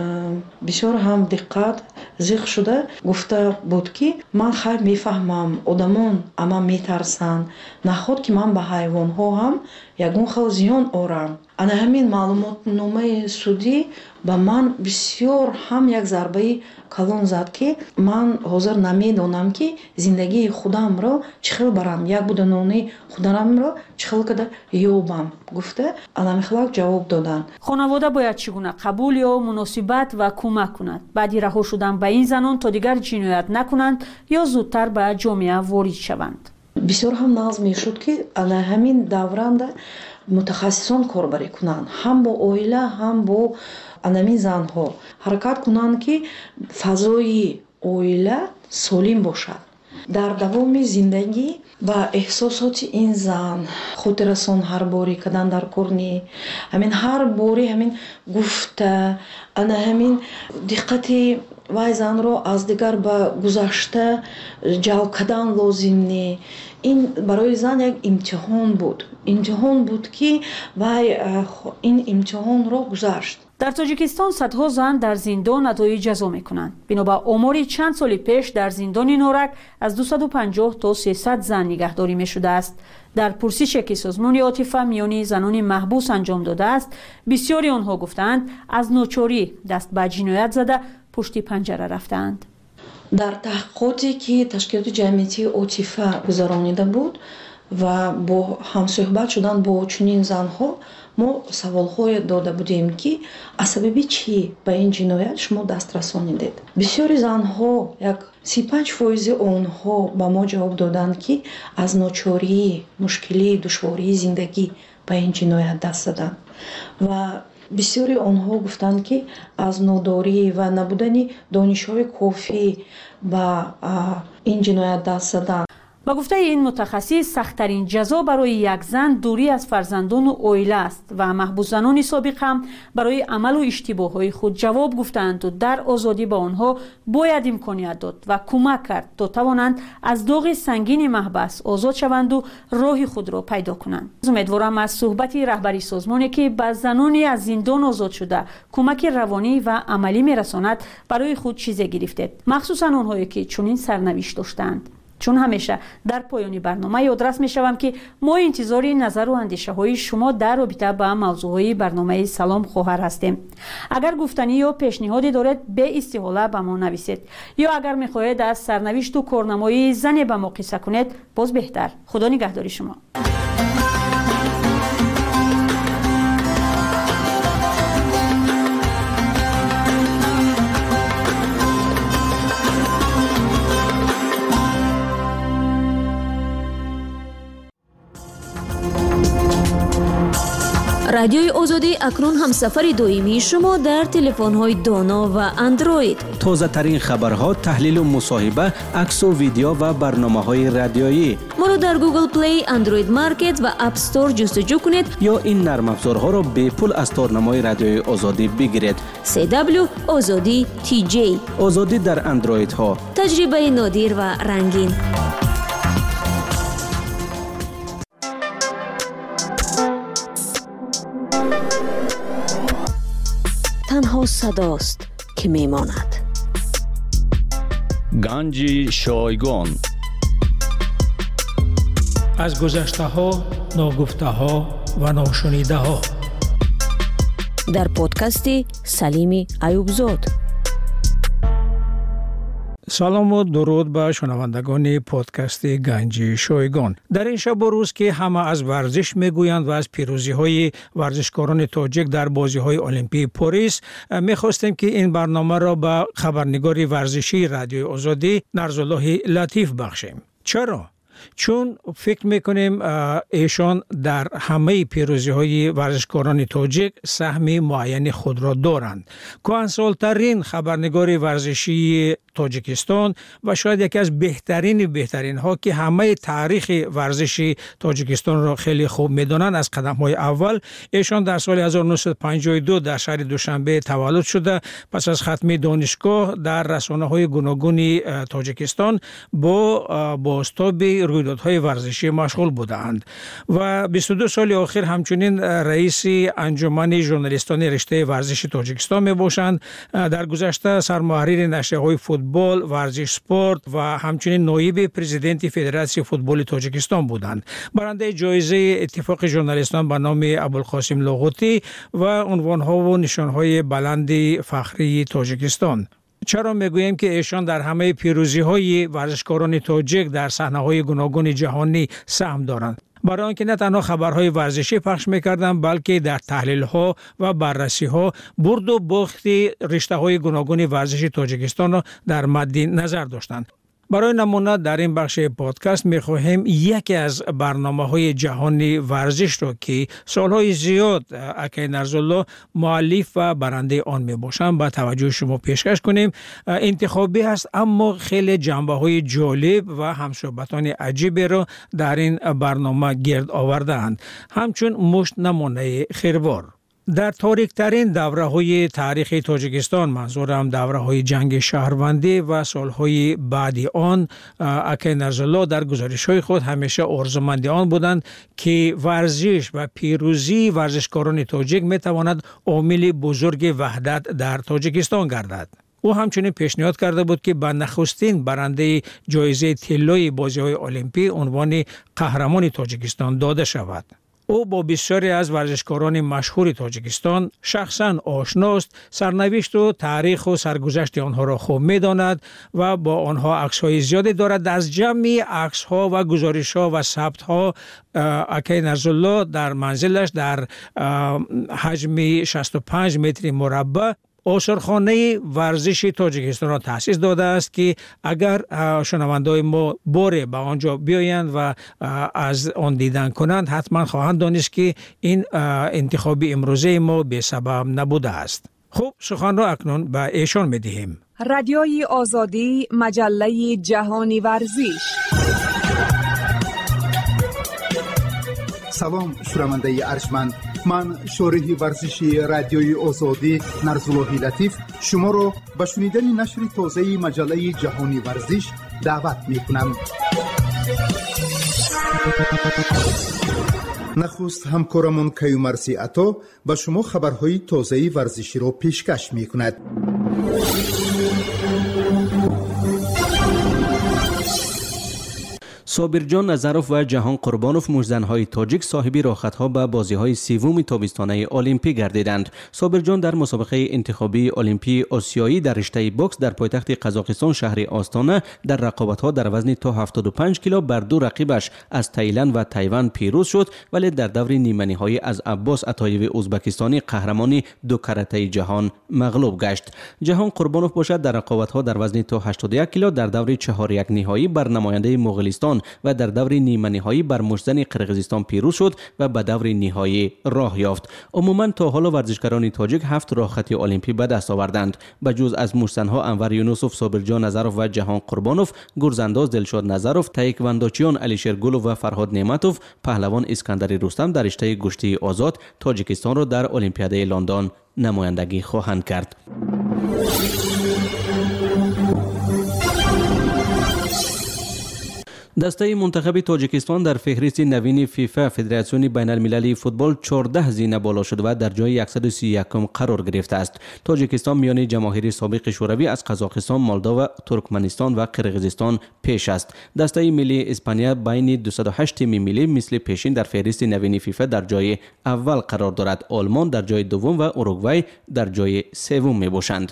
бисёр ҳам диққат зиқ шуда гуфта буд ки ман хайр мефаҳмам одамон аман метарсанд, наход ки ман ба ҳайвонҳо ҳам ягон хел зиён орам. анаҳамин маълумотномаи судӣ ба ман бисёр ҳам як зарбаи калон зад ки ман ҳозир намедонам ки зиндагии худамро чӣ хел барам, як буданони худамро чӣ хел када ёбам, гуфта анаҳамин ҷавоб доданд. хонавода бояд чӣ гуна қабул ё муносибат ва кӯмак кунад баъди раҳо шудан ба ин занон то дигар ҷиноят накунанд ё зудтар ба ҷомеа ворид шаванд. бисёр ҳам нағз мешуд ки анаҳамин давранда мутахассисон корбарӣ кунанд, ҳам бо оила ҳам бо анаҳамин занҳо ҳаракат кунанд ки фазои оила солим бошад. дар давоми зиндагӣ ба эҳсосоти ин зан хотиррасон ҳар борӣ кадан дар кор не ҳамин ҳар борӣ ҳамин гуфта анаҳамин диққати вай занро аз дигар ба гузашта ҷалб кардан лозим не. ин барои зан як имтиҳон буд ки вай ин имтиҳонро гузашт. дар тоҷикистон садҳо зан дар зиндон адои ҷазо мекунанд. бино ба омори чанд соли пеш дар зиндони норак аз 250 то 300 зан нигаҳдорӣ мешудааст. дар пурсише ки созмони отифа миёни занони маҳбус анҷом додааст, бисёри онҳо гуфтанд аз ночорӣ даст ба ҷиноят зада пушти панҷара рафтаанд. дар таҳқиқоте ки ташкилоти ҷамъиятии отифа гузаронида буд ва бо ҳамсӯҳбат шудан бо чунин занҳо мо саволҳое дода будем ки аз сабаби чӣ ба ин ҷиноят шумо даст расонидед. бисёри занҳо як 35% онҳо ба мо ҷавоб доданд ки аз ночорӣ, мушкилӣ, душвории зиндагӣ ба ин ҷиноят даст заданд ва бисёри онҳо гуфтанд ки аз нодорӣ ва набудани донишҳои кофӣ ба ин ҷиноят даст заданд. ба гуфтаи ин мутахассис сахттарин ҷазо барои як зан дурӣ аз фарзандону оила аст ва маҳбусзанони собиқ ҳам барои амалу иштибоҳҳои худ ҷавоб гуфтаанду дар озодӣ ба онҳо бояд имконият дод ва кӯмак кард то тавонанд аз доғи сангини маҳбас озод шаванду роҳи худро пайдо кунанд. умедворам аз суҳбати раҳбари созмоне ки ба занони аз зиндон озод шуда кӯмаки равонӣ ва амалӣ мерасонад барои худ чизе гирифтед, махсусан онҳое ки чунин сарнавишт доштаанд. чун ҳамеша дар поёни барнома ёдрас мешавам ки мо интизори назару андешаҳои шумо дар робита ба мавзӯъҳои барномаи Салом хоҳар ҳастем. агар гуфтанӣ ё пешниҳоде доред беистиҳола ба мо нависед ё агар мехоҳед аз сарнавишту корнамои зане ба мо қисса кунед, боз беҳтар. худо нигаҳдори шумо. радиои озодӣ акнун ҳамсафари доимии шумо дар телефонҳои доно ва андроид. тозатарин хабарҳо, таҳлилу мусоҳиба, аксу видео ва барномаҳои радиоӣ. моро дар Google Play, Android Market ва App Store ҷустуҷӯ кунед ё ин нармафзорҳоро бепул аз торнамои радиои озодӣ бигиред. CW Озодӣ TJ. озодӣ дар андроидҳо. таҷрибаи нодир ва рангин. танҳо садост ки мемонад. ганҷи шойгон. аз гузаштаҳо, ногуфтаҳо و ناشنیده ها. در پادکستی سلیمی ایوبزاد. سلام و درود به شنوندگان پادکست گنج شایگان. در این شب و روز که همه از ورزش میگویند و از پیروزی های ورزشکاران تاجیک در بازی های المپیک پاریس، میخواستیم که این برنامه را به خبرنگار ورزشی رادیوی آزادی نرزالله لطیف بخشیم. چرا؟ چون فکر میکنیم ایشان در همه پیروزی های ورزشکاران تاجیک سهم معین خود را دارند. کهنسال‌ترین خبرنگار ورزشی تاجیکستان و شاید یکی از بهترین ها که همه تاریخ ورزشی تاجیکستان را خیلی خوب میدانند، از قدم های اول ایشان در سال 1952 در شهر دوشنبه تولد شده. پس از ختم دانشگاه در رسانه های گوناگون تاجیکستان با بازتاب رویدادهای ورزشی مشغول بودند و 22 سال آخر همچنین رئیس انجمن ژورنالیستان رشته ورزش تاجیکستان می باشند. در گذشته سرمحریر نشریه‌های فوتبال، ورزش سپورت و همچنین نایب پرزیدنت فدراسیون فوتبال تاجیکستان بودند. برنده جایزه اتفاق ژورنالیستان به نام ابوالقاسم لاغوتی و عنوان‌ها و نشان‌های بلند فخری تاجیکستان. چرا میگوییم که ایشان در همه پیروزی‌های ورزشکاران تاجیک در صحنه‌های گوناگون جهانی سهم دارند؟ برای آنکه نه تنها خبرهای ورزشی پخش می‌کردند، بلکه در تحلیل‌ها و بررسی‌ها برد و باخت رشته‌های گوناگون ورزشی تاجیکستان را در مد نظر داشتند. برای نمونه در این بخش پادکست می‌خواهیم یکی از برنامه‌های جهانی ورزش را که سالهای زیاد اکای نرزالله مؤلف و برنده آن میباشند به توجه شما پیشکش کنیم. انتخابی است اما خیلی جنبه‌های جالب و همصحبتان عجیبی را در این برنامه گرد آورده‌اند، همچون مشت نمونه خیروار. در تاریک‌ترین دوره‌های تاریخ تاجیکستان، منظورم دوره‌های جنگ شهروندی و سالهای بعدی آن، اکای نرزالله در گزارش‌های خود همیشه آرزومند آن بودند که ورزش و پیروزی ورزشکاران تاجیک می‌تواند عامل بزرگ وحدت در تاجیکستان گردد. او همچنین پیشنهاد کرده بود که به نخستین برنده جایزه طلای بازی‌های المپیک عنوان قهرمان تاجیکستان داده شود. او با بسیاری از ورزشکاران مشهور تاجیکستان شخصا آشناست، سرنوشت و تاریخ و سرگذشت آنها را خوب می‌داند و با آنها عکس‌های زیادی دارد. از جمع عکس‌ها و گزارش‌ها و ثبت‌ها اکای نرزالله در منزلش در حجم 65 متر مربع آثارخانه ورزش تاجیکستان را تأسیس داده است که اگر شنوندای ما باره به آنجا بیایند و از آن دیدن کنند حتما خواهند دانست که این انتخاب امروزه ما به سبب نبوده است. خب سخن را اکنون به ایشان می‌دهیم. رادیوی آزادی، مجله جهانی ورزش. سلام شنونده ارجمند، من شارح ورزشی رادیوی آزادی نرزالله لطیف شما را به شنیدن نشر تازه مجله جهانی ورزش دعوت می‌کنم. نخست همکارمون کیومرسی عطا به شما خبرهای تازه ورزشی را پیشکش می‌کند. صابرجان نظروف و جهان قربانوف مژدن‌های تاجیک صاحبی راحت‌ها به بازی‌های سوم تابستانه المپیک گردیدند. صابرجان در مسابقه انتخابی المپیک آسیایی در رشته بوکس در پایتخت قزاقستان شهر آستانه در رقابت‌ها در وزن تا 75 کیلو بر دو رقیبش از تایلند و تایوان پیروز شد، ولی در دور نیمه‌نهایی از عباس عطایوی ازبکستانی قهرمان دو کرته جهان مغلوب گشت. جهان قربانوف باشد در رقابت‌ها در وزن تا 81 کیلو در دور 4-1 نهایی بر نماینده مغولستان و در دور نیمه نهایی بر مشتزن قرقیزستان پیروز شد و به دور نهایی راه یافت. عموما تا حالا ورزشکاران تاجیک 7 راحتی المپیک به دست آوردند. به جز از مشتزن‌ها انور یونسوف، صابرجان نظروف و جهان قربانوف، گرزانداز دلشاد نظروف، تایکواندوچیان علیشیر گلوف و فرهاد نعمتوف، پهلوان اسکندری رستم در رشته گشتی آزاد تاجیکستان را در المپیاده لندن نمایندگی خواهند کرد. دسته منتخب تاجیکستان در فهرست نوین فیفا فدراسیون بین المللی فوتبال 14 زینه بالا شد و در جای 131 قرار گرفته است. تاجیکستان میان جماهیر سابق شوروی از قزاقستان، مولداوا، ترکمنستان و قرقیزستان پیش است. دسته ملی اسپانیا بین 208 تیم ملی مثل پیشین در فهرست نوین فیفا در جای اول قرار دارد. آلمان در جای دوم و اوروگوئه در جای سوم می باشند.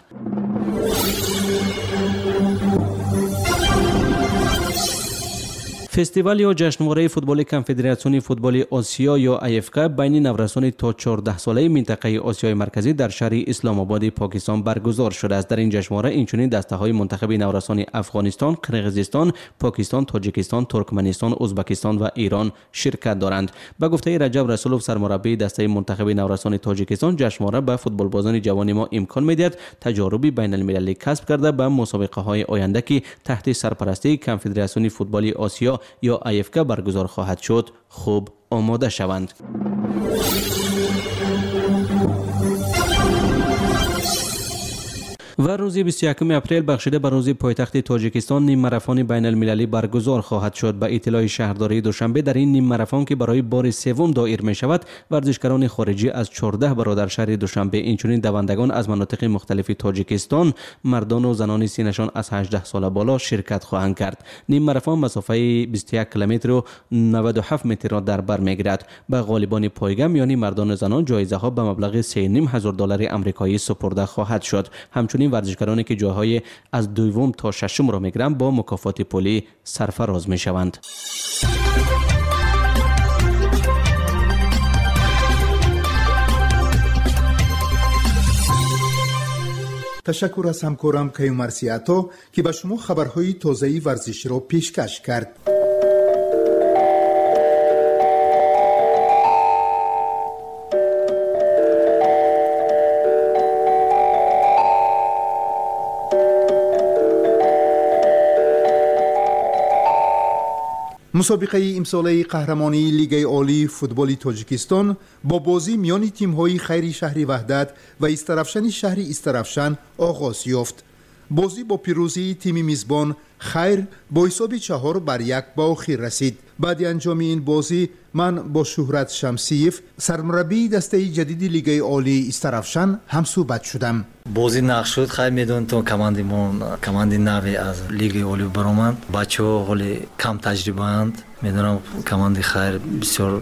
فستیوال یا جشنواره فوتبال کنفدراسیون فوتبال آسیا یا IFK بین نورسان تا 14 ساله منطقه آسیای مرکزی در شهر اسلام آباد پاکستان برگزار شده است. در این جشنواره اینچنین دسته‌های منتخب نورسان افغانستان، قرقیزستان، پاکستان، تاجیکستان، ترکمنستان، ازبکستان و ایران شرکت دارند. به گفته رجب رسولوف سرمربی دسته منتخب نورسان تاجیکستان، جشنواره به فوتبال بازان جوان ما امکان می‌دهد تجاربی بین المللی کسب کرده به مسابقه‌های آینده که تحت سرپرستی کنفدراسیون فوتبال آسیا یا IFK برگزار خواهد شد خوب آماده شوند. و روز 21 اپریل بخشیده به روز پایتخت تاجیکستان نیم ماراتون بین المللی برگزار خواهد شد. به اطلاع شهرداری دوشنبه در این نیم ماراتون که برای بار سوم دایر می شود، ورزشکاران خارجی از 14 برادر شهر دوشنبه اینچنین دوندگان از مناطق مختلف تاجیکستان، مردان و زنان سینشان از 18 سال بالا شرکت خواهند کرد. نیم ماراتون مسافه 21 کیلومتر و 97 متر را در بر میگیرد. به غالبان پایگام یعنی مردان و زنان جایزه ها به مبلغ $3,500 آمریکایی سپرده خواهد شد. همچنین ورزشکارانی که جاهای از دوم تا ششم را میگیرند با مکافات پولی سرفراز میشوند. تشکر از همکارم کیومرثی عطا که به شما خبرهای تازه ورزشی را پیشکش کرد. مسابقه امساله قهرمانی لیگ عالی فوتبال تاجیکستان با بازی میان تیم‌های خیری شهر وحدت و استرافشن شهر استرافشن آغاز یافت. بازی با پیروزی تیم میزبان خیر با حساب 4-1 به آخر رسید. بعد انجام این بازی من با شهرت شمسیف سرمربی دسته جدید لیگ عالی استرافشن هم صحبت شدم. بازی نقش شد. خیلی میدونید تو کماندی نوی از لیگ عالی برآمد. بچه‌ها خیلی کم تجربه اند. میدونم کماندی خیر بسیار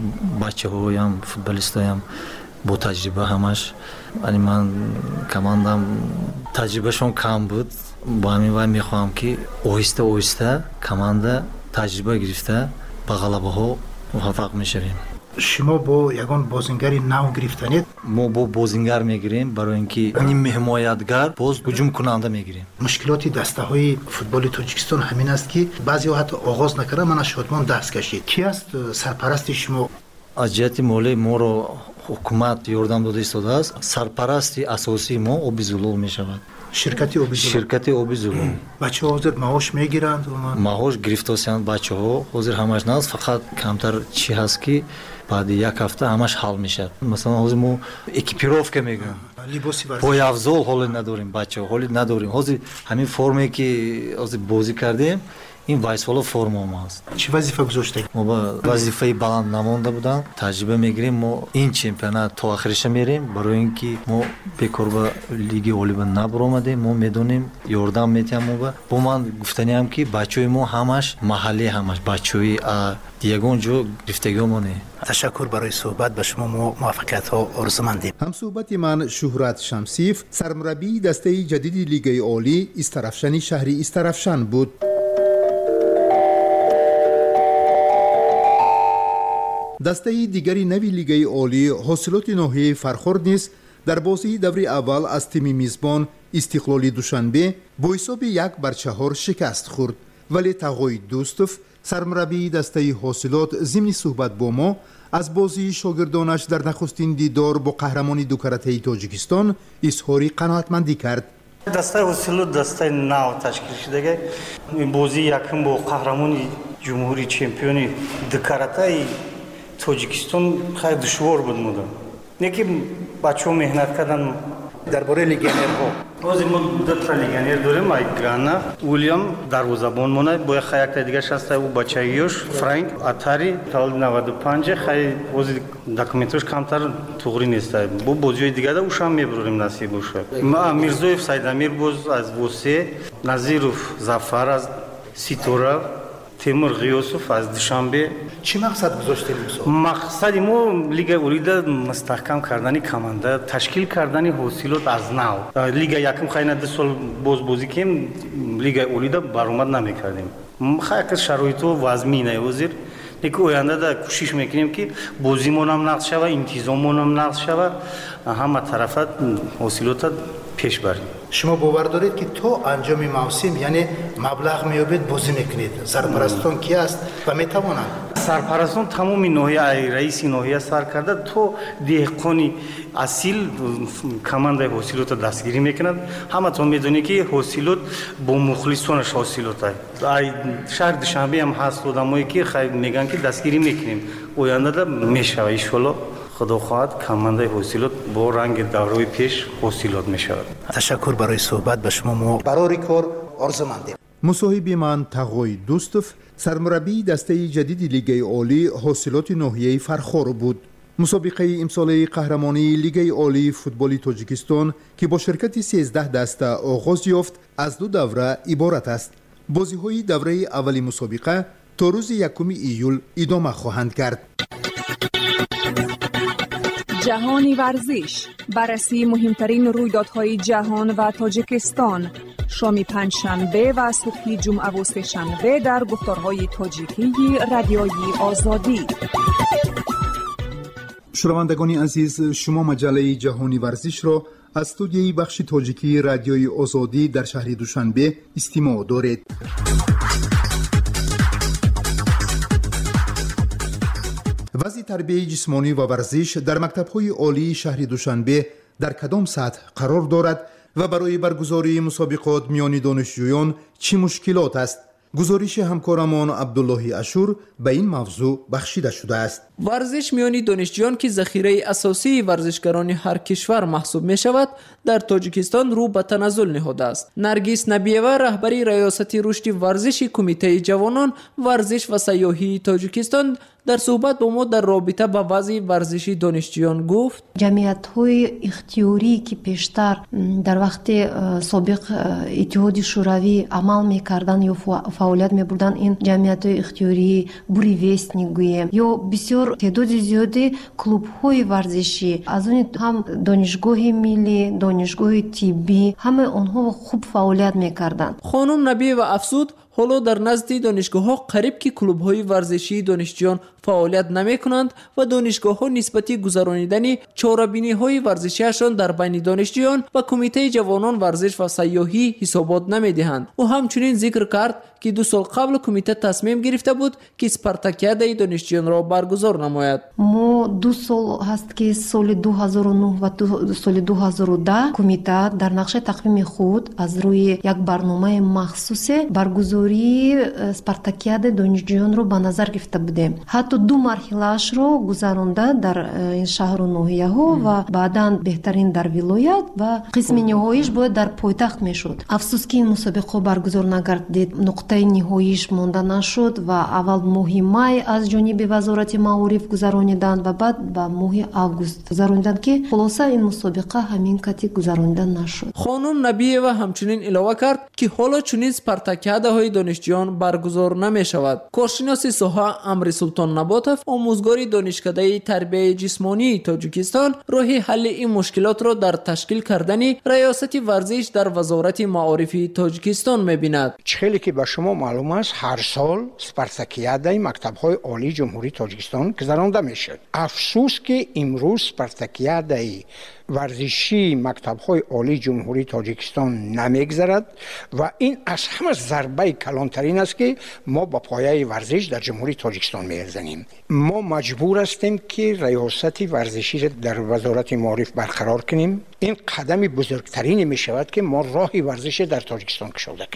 بچه‌ها هم فوتبالیست‌ها هم با تجربه همش. ولی من کماندم تجربهشون کم بود. با همین وای میخوام که آهسته کمانده تجربه گرفته به غلبه ها موفق میشویم. شما با یگان بازیگر نو گرفتنید؟ ما با بازیگر میگیریم برای اینکه این حمایتگر باز هجوم کننده میگیریم. مشکلاتی دسته های فوتبال تاجیکستان همین است که بعضی ها حتی آغاز نکردن من از شادمان دست کشید. کی است سرپرست شما؟ از جهت مالی ما رو حکومت یاردم داده ایستاده است. سرپرستی اساسی ما آبی‌زلول میشود. شرکت آبی‌زلول. بچه‌ها حاضر معاش میگیرند؟ معاش گرفتاسیان بچه‌ها حاضر همش نه، فقط کمتر چی هست که بعد یک هفته همش حل میشه. مثلا حاضر ما اکیپیروفکا میگیم، پای افزال حالی نداریم، بچه‌ها حالی نداریم. حاضر همین فرمی که حاضر بازی کردیم این وایسوالا فرما ماست. چه وظیفه گذاشتید؟ ما با وظیفه بلند نمونده بودن. تجربه میگیریم. ما این چمپیونات تا آخرش میریم برای اینکه ما بکار به لیگ عالی نبرآمدیم. ما میدونیم یاردم میتیم. با من گفتنی هم که بچهای ما همش محلی، همش بچهای دیگون جو گفتگیمونه. تشکر برای صحبت. به شما موفقیت ها آرزومندیم. هم صحبت من شهرت شمسیف سرمربی دسته جدید لیگ عالی استرافشن شهر استرافشن بود. دسته دیگری نوی لیگ عالی حاصلات ناحیه فرخورد نیز در بازی دوره اول از تیم میزبان استقلال دوشنبه با حساب 1-4 شکست خورد. ولی تقای دوستوف سرمربی دسته حاصلات ضمن صحبت با ما از بازی شاگردانش در نخستین دیدار با قهرمان دو کرته تاجیکستان اظهار قناعتمندی کرد. دسته حاصلات دسته نو تشکیل شده. این بازی یکم با قهرمان جمهوری چمپیون دو کرته تاجیکستان خیلی دشوار بود. مودم یکی بچه‌ها مهنت کردن. درباره لگیونرها ҳозир мо дутта легионер дорем айгана уильям дарвозабон монад бо якта дигар шаста у бачагиёш франк атари таваллуди 95 хай ҳозир документош камтар туғри неста бо бозиҳои дигар ушам мебурем насиб бошад мирзоев сайдамир боз аз восе назиров зафар аз ситора Тимур Гиёсов аз Душанбе. Чӣ мақсад гузоштем? Мақсади мо Лигаи Олида мустаҳкам кардани команда, ташкил кардани ҳосилот аз нав. Лига якум хайна 2 сол бозӣ кем Лигаи Олида баромад намекардем. Хай шароиту вазмина ҳозир лекин ояндада кӯшиш мекунем ки бозимонам нақд шава, интизомонам нақд шава, ҳама тарафа ҳосилота пеш барем. шумо бовар доред ки то анҷоми мавсим яъне маблағ меёбед бозӣ мекунед. Сарпарастон ки аст ва метавонад? Сарпарастон тамоми ноҳия раиси ноҳия сар карда то деҳқони асил командаи ҳосилота дастгирӣ мекунад. Ҳаматон медонед ки ҳосилот бо мухлисонаш ҳосилот аст. Шаҳри Душанбе ҳам ҳаст одамое ки мегӯянд ки дастгирӣ мекунем. Ояндада мешава иншоалло худо хоҳад командаи ҳосилот бо ранги даврои пеш ҳосилот мешавад. Ташаккур барои суҳбат ба шумо. мо барори кор орзумандем. мусоҳиби ман Тағои Дӯстов сармураббии дастаи ҷадиди Лигаи Олӣ ҳосилоти ноҳияи Фархоро буд. мусобиқаи имсолаи қаҳрамонии Лигаи Олии футболи Тоҷикистон ки бо ширкати 13 даста оғоз ёфт аз 2 давра иборат аст. бозиҳои давраи аввали мусобиқа то рӯзи 1 июл идома хоҳанд кард. جهانی ورزش بررسی مهمترین رویدادهای جهان و تاجیکستان شام پنجشنبه و صبح جمعه و سه‌شنبه در گفتارهای تاجیکی رادیوی آزادی. شنوندگان عزیز، شما مجله جهانی ورزش را از استودیوی بخش تاجیکی رادیوی آزادی در شهر دوشنبه استماع دارید. وضع تربیت جسمانی و ورزش در مکتب‌های عالی شهر دوشنبه در کدام سطح قرار دارد و برای برگزاری مسابقات میان دانشجویان چه مشکلات است؟ گزارش همکارمان عبدالله اشور به این موضوع بخشیده شده است. ورزش میانی دانشجویان که ذخیره اساسی ورزشکاران هر کشور محسوب می شود در تاجیکستان رو به تنزل نهاده است. نرگس نبیوه رهبری ریاست رشد ورزش کمیته جوانان ورزش و سیاحی تاجیکستان در صحبت با ما در رابطه با وضع ورزشی دانشجویان گفت جمعیت‌های اختیاری که پیشتر در وقت سابق اتحاد شوروی عمل می‌کردند یا فعالیت می‌بردند، این جمعیت‌های اختیاری بوریوست گوییم یا بسیار تعداد زیادی کلوب‌های ورزشی از اون هم دانشگاه ملی، دانشگاه طبی، همه آنها خوب فعالیت می‌کردند. خانم نبی و افسود حالا در نزد دانشگاه‌ها قریب که کلوب‌های ورزشی دانشجویان فعالیت نمی‌کنند و دانشگاه‌ها نسبتی گذرانیدن چاره‌بینی‌های ورزشیشان در بین دانشجویان و کمیته جوانان ورزش و سیاحی حسابات نمی‌دهند. او همچنین ذکر کرد که 2 سال قبل کمیته تصمیم گرفته بود که اسپارتاکیاد دانشجویان را برگزار نماید. ما 2 سال هست که سال 2009 و سال 2010 کمیته در نقشه تقویم خود از روی یک برنامه مخصوص برگزاری اسپارتاکیاد دانشجویان را به نظر گرفته بودیم. حتی 2 مرحله‌اش را گذرانده در این شهر و ناحیه‌ها و بعداً بهترین در ولایت و قسم نهاییش باید در پایتخت میشد. افسوس که این مسابقه برگزار نگردید. نقطه نهاییش مانده نشد و اول ماه مای از جانب وزارت معارف گذراندند و بعد به ماه آگوست گذراندند که خلاصه این مسابقه همین کتی گذرانده نشد. خانم نبیه و همچنین علاوه کرد که حالا چنین اسپارتاکیادهای دانشجویان برگزار نمی شود. کارشناس ساحه امر سلطان نباتов آموزگار دانشکده تربیت جسمانی تاجیکستان راه حل این مشکلات را در تشکیل کردن ریاست ورزش در وزارت معارف تاجیکستان می‌بیند. خیلی که به شما معلوم است هر سال اسپارتاکیاد مکتب‌های عالی جمهوری تاجیکستان گذرانده می‌شود. افسوس که امروز اسپارتاکیاد ورزشی مکتب‌های عالی جمهوری تاجیکستان نمی‌گذرد و این از همه ضربه کلانترین است که ما با پایه ورزش در جمهوری تاجیکستان می‌زنیم. ما مجبور هستیم که ریاست ورزشی را در وزارت معارف برقرار کنیم. این قدم بزرگترین می‌شود که ما راه ورزش در تاجیکستان کشیده کنیم.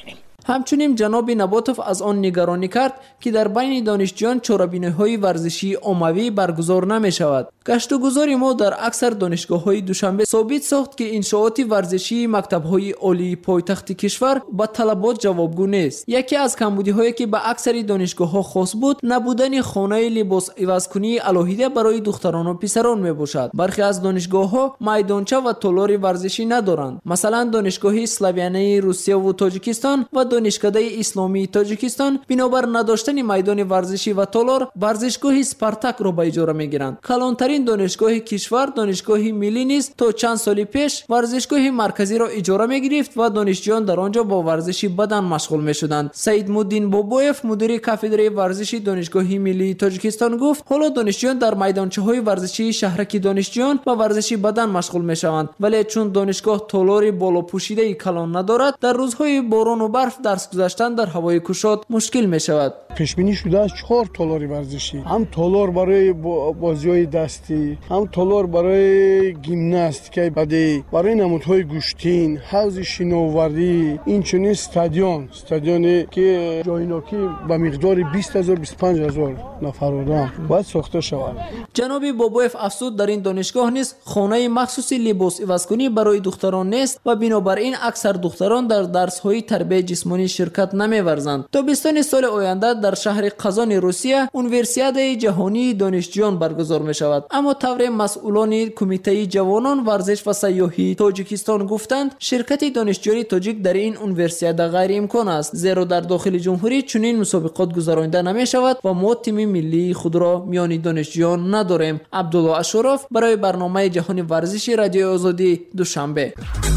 همچنین جناب نباتوف از آن نگرانی کرد که در بین دانشجویان چاره‌بینی‌های ورزشی عمومی برگزار نمی‌شود. گشت و گذار ما در اکثر دانشگاه‌های دوشنبه ثابت ساخت که انشاءات ورزشی مکتب‌های عالی پایتخت کشور با طلبات جوابگو نیست. یکی از کمبودی‌هایی که به اکثر دانشگاه‌ها خاص بود نبودن خانه لباس عوض‌کنی الهیده برای دختران و پسران میباشد. برخی از دانشگاه‌ها میدانچه و تالار ورزشی ندارند. مثلا دانشگاه اسلاویانه روسیه و تاجیکستان و دانشکده اسلامی تاجیکستان بنابر نداشتن میدان ورزشی و تالار ورزشگاه اسپارتاک را به اجاره میگیرند. کلانترین دانشگاه کشور دانشگاه ملی نیز تا چند سال پیش ورزشگاه مرکزی را اجاره میگرفت و دانشجویان در آنجا با ورزش بدن مشغول میشدند. سعید مودین بابویف مدیر کافدره ورزشی دانشگاه ملی تاجیکستان گفت حالا دانشجویان در میدانچه‌های ورزشی شهرک دانشجویان و ورزشی بدن مشغول میشوند، ولی چون دانشگاه تالار بالا پوشیده کلان ندارد در روزهای باران و برف درس گذاشتن در هوای گشاد مشکل میشود. پیش بینی شده است 4 تالار ورزشی، هم تالار برای بازی‌های دستی، هم تالار برای گیمناستیک بدی، برای نمودهای گوشتین، حوض شناوری، این چنین استادیومی که جاییناکی به مقدار 20000 25000 نفر آدم باید ساخته شود. جناب بابویف افزود در این دانشگاه نیز خانه مخصوصی لباس عوض‌کنی برای دختران نیست و بنابراین اکثر دختران در درس‌های تربیت جسمانی شرکت نمی‌ورزند. تابستان سال آینده در شهر قزان روسیه اونیورسیاد جهانی دانشجویان برگزار می‌شود. اما طور مسئولان کمیته جوانان ورزش و سیاحی تاجیکستان گفتند شرکت دانشجویان تاجیک در این اونیورسیاد غیر امکان است، زیرا در داخل جمهوری چنین مسابقات گذرانده نمی‌شود و ما تیم ملی خود را میان دانشجویان نداریم. عبدالله اشرف برای برنامه جهانی ورزشی رادیو آزادی دوشنبه.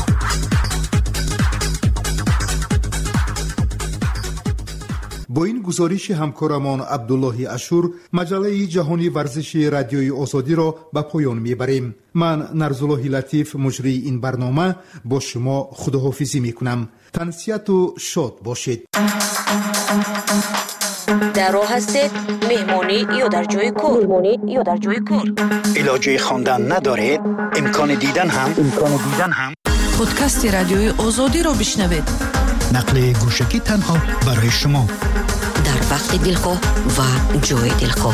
با این گزارش همکارمان عبدالله اشور مجله جهانی ورزشی رادیوی آزادی را به پایان میبریم. من نرزالله لطیف مجری این برنامه با شما خداحافظی میکنم. تنسیت و شاد باشید. در راه هستید مهمانی یا در جای کار علاجه خواندن ندارید امکان دیدن هم پادکست رادیوی آزادی را بشنوید. نقل گوشکی تنها برای شما در وقت دلخواه و جای دلخواه.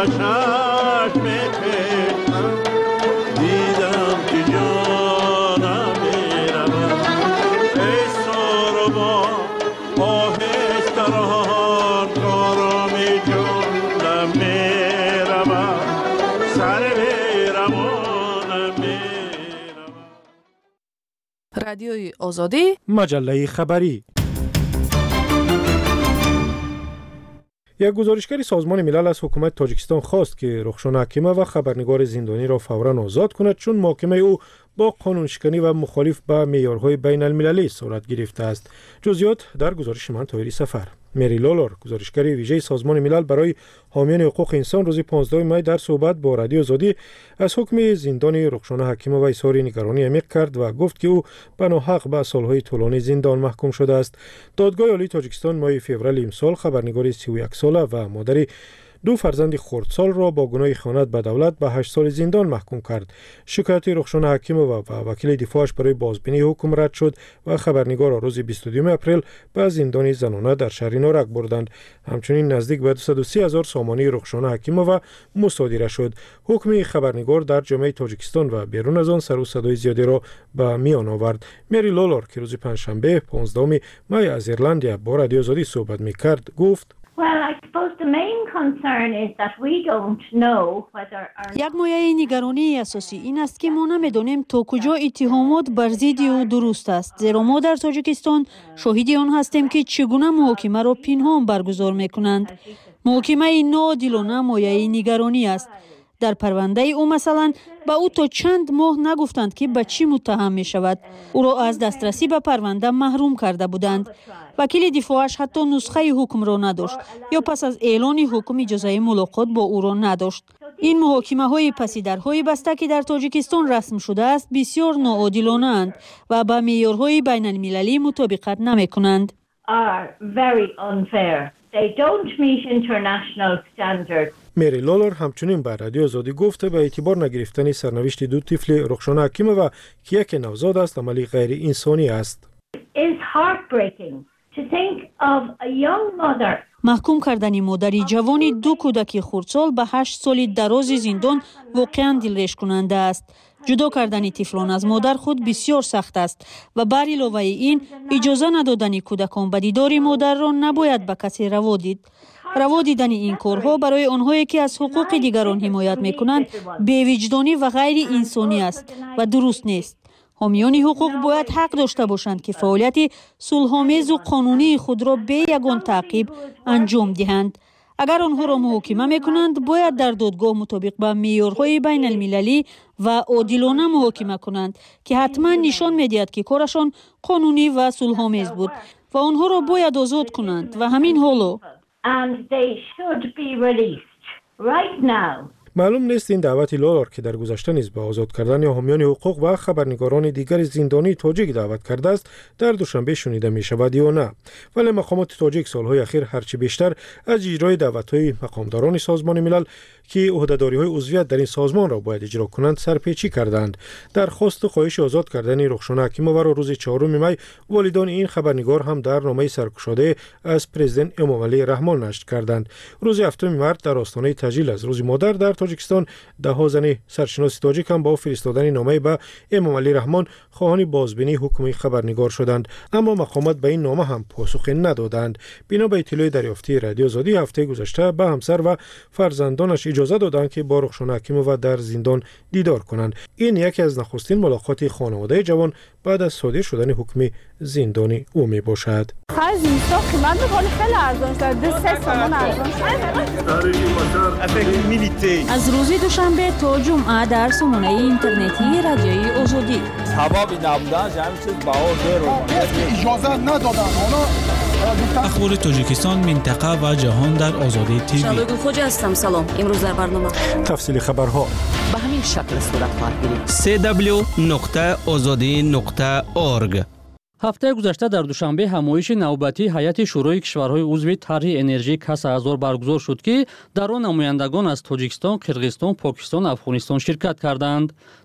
به چشم خیشتن دیدم که جانم میرود ای ساربان آهستران کارمی جانم میرود سر میرمانم میرود. رادیوی آزادی مجله خبری. یک گزارشگر سازمان ملل از حکومت تاجیکستان خواست که رخشان حکیمه و خبرنگار زندانی را فوراً آزاد کند چون محاکمه او با قانونشکنی و مخالف به معیارهای بین المللی صورت گرفته است. جزئیات در گزارش من طاهری سفر. مری لولور گزارشگر ویژه سازمان ملل برای حامیان حقوق انسان روز 15 می در صحبت با رادیو آزادی از حکم زندان رخشان حکیمه و اظهار نگرانی عمیق کرد و گفت که او به ناحق به سالهای طولانی زندان محکوم شده است. دادگاه عالی تاجیکستان ماه فوریه امسال خبرنگار 31 ساله و مادر 2 فرزند خردسال را با گناه خیانت به دولت به 8 سال زندان محکوم کرد. شکایت رخشان حکیمه و وکیل دفاعش برای بازبینی حکم رد شد و خبرنگار را روز 22 اپریل به زندان زنانه در شهر نارک بردند. همچنین نزدیک به 230,000 سامانه رخشان حکیمه و مصادره شد. حکم خبرنگار در جامعه تاجیکستان و بیرون از آن سر و صدای زیادی را به میان آورد. مری لولور که روز پنجشنبه 15 می از ایرلند با رادیو آزادی صحبت می‌کرد گفت یک مایه نگرانی اساسی این است که ما نمی‌دانیم تا کجا اتهامات بر ضد او درست است، زیرا ما در تاجیکستان شاهد آن هستیم که چگونه محاکمه را پنهان برگزار می‌کنند. محاکمه ناعادلانه مایه نگرانی است. در پرونده او مثلا به او تا چند ماه نگفتند که به چی متهم می شود. او را از دسترسی به پرونده محروم کرده بودند. وکیل دفاعش حتی نسخه حکم را نداشت یا پس از اعلان حکم اجازه ملاقات با او را نداشت. این محاکمه های پس درهای بسته که در تاجیکستان رسم شده است بسیار ناعادلانه اند و به معیارهای بین المللی مطابقت نمی کنند. مری لولور همچنین به رادیو آزادی گفته به اعتبار نگرفتن سرنوشت 2 طفل رخشان حکیمه و که یک نوزاد است عملی غیر انسانی است. محکوم کردن مادری جوانی 2 کودک خردسال به 8 سال دراز زندان واقعا دلریش کننده است. جدا کردن طفلان از مادر خود بسیار سخت است و بر علاوه این اجازه ندادن کودکان به دیدار مادر را نباید به کسی روا دید. روا دیدن این کارها برای آنهایی که از حقوق دیگران حمایت میکنند بی‌وجدانی و غیر انسانی است و درست نیست. حامیان حقوق باید حق داشته باشند که فعالیت صلح‌آمیز و قانونی خود را بی یگان تعقیب انجام دهند. اگر آنها را محاکمه میکنند باید در دادگاه مطابق به معیارهای بین المللی و عادلانه محاکمه کنند که حتما نشان میدهد که کارشان قانونی و صلح‌آمیز بود و آنها را باید آزاد کنند و همین حالا. معلوم نیست این دعوت لولور که در گذشته نیز به آزاد کردن حامیان حقوق و خبرنگاران دیگر زندانی تاجیک دعوت کرده است در دوشنبه شنیده می شود یا نه، ولی مقامات تاجیک سالهای اخیر هرچی بیشتر از اجرای دعوت‌های مقامداران سازمان ملل که عهده‌داری‌های عضویت در این سازمان را باید اجرا کنند سرپیچی کردند. درخواست خواهش آزاد کردن رخشان حکیمه را روز 4 می والدان این خبرنگار هم در نامه سرگشاده از پرزیدنت امامعلی رحمان نشر کردند. روز 7 مارس در آستانه تجلیل از روز مادر در تاجیکستان 10 زن سرشناس تاجیک هم با فرستادن نامه به امامعلی رحمان خواهان بازبینی حکم خبرنگار شدند، اما مقامات به این نامه هم پاسخی ندادند. بنا به اطلاع دریافتی رادیو آزادی هفته گذشته به همسر و فرزندانش اجازه دادند که با رخشان حکیمه و در زندان دیدار کنند. این یکی از نخستین ملاقات خانواده جوان بعد از صادر شدن حکم زندانی او می باشد. از روز دوشنبه تا جمعه در سامانه اینترنتی رادیوی آزادی. اجازه ندادن. اخبار تاجیکستان، منطقه و جهان در آزادی تیوی. شالوگل خوجا هستم. سلام. امروز در برنامه تفصیل خبرها به همین شکل صورت خواهد گرفت. www.azadi.org. هفته گذشته در دوشنبه همایش نوبتی هیئت شورای کشورهای عضو طرح انرژی کاس هزار برگزار شد که در آن نمایندگان از تاجیکستان، قرقیزستان، پاکستان و افغانستان شرکت کردند.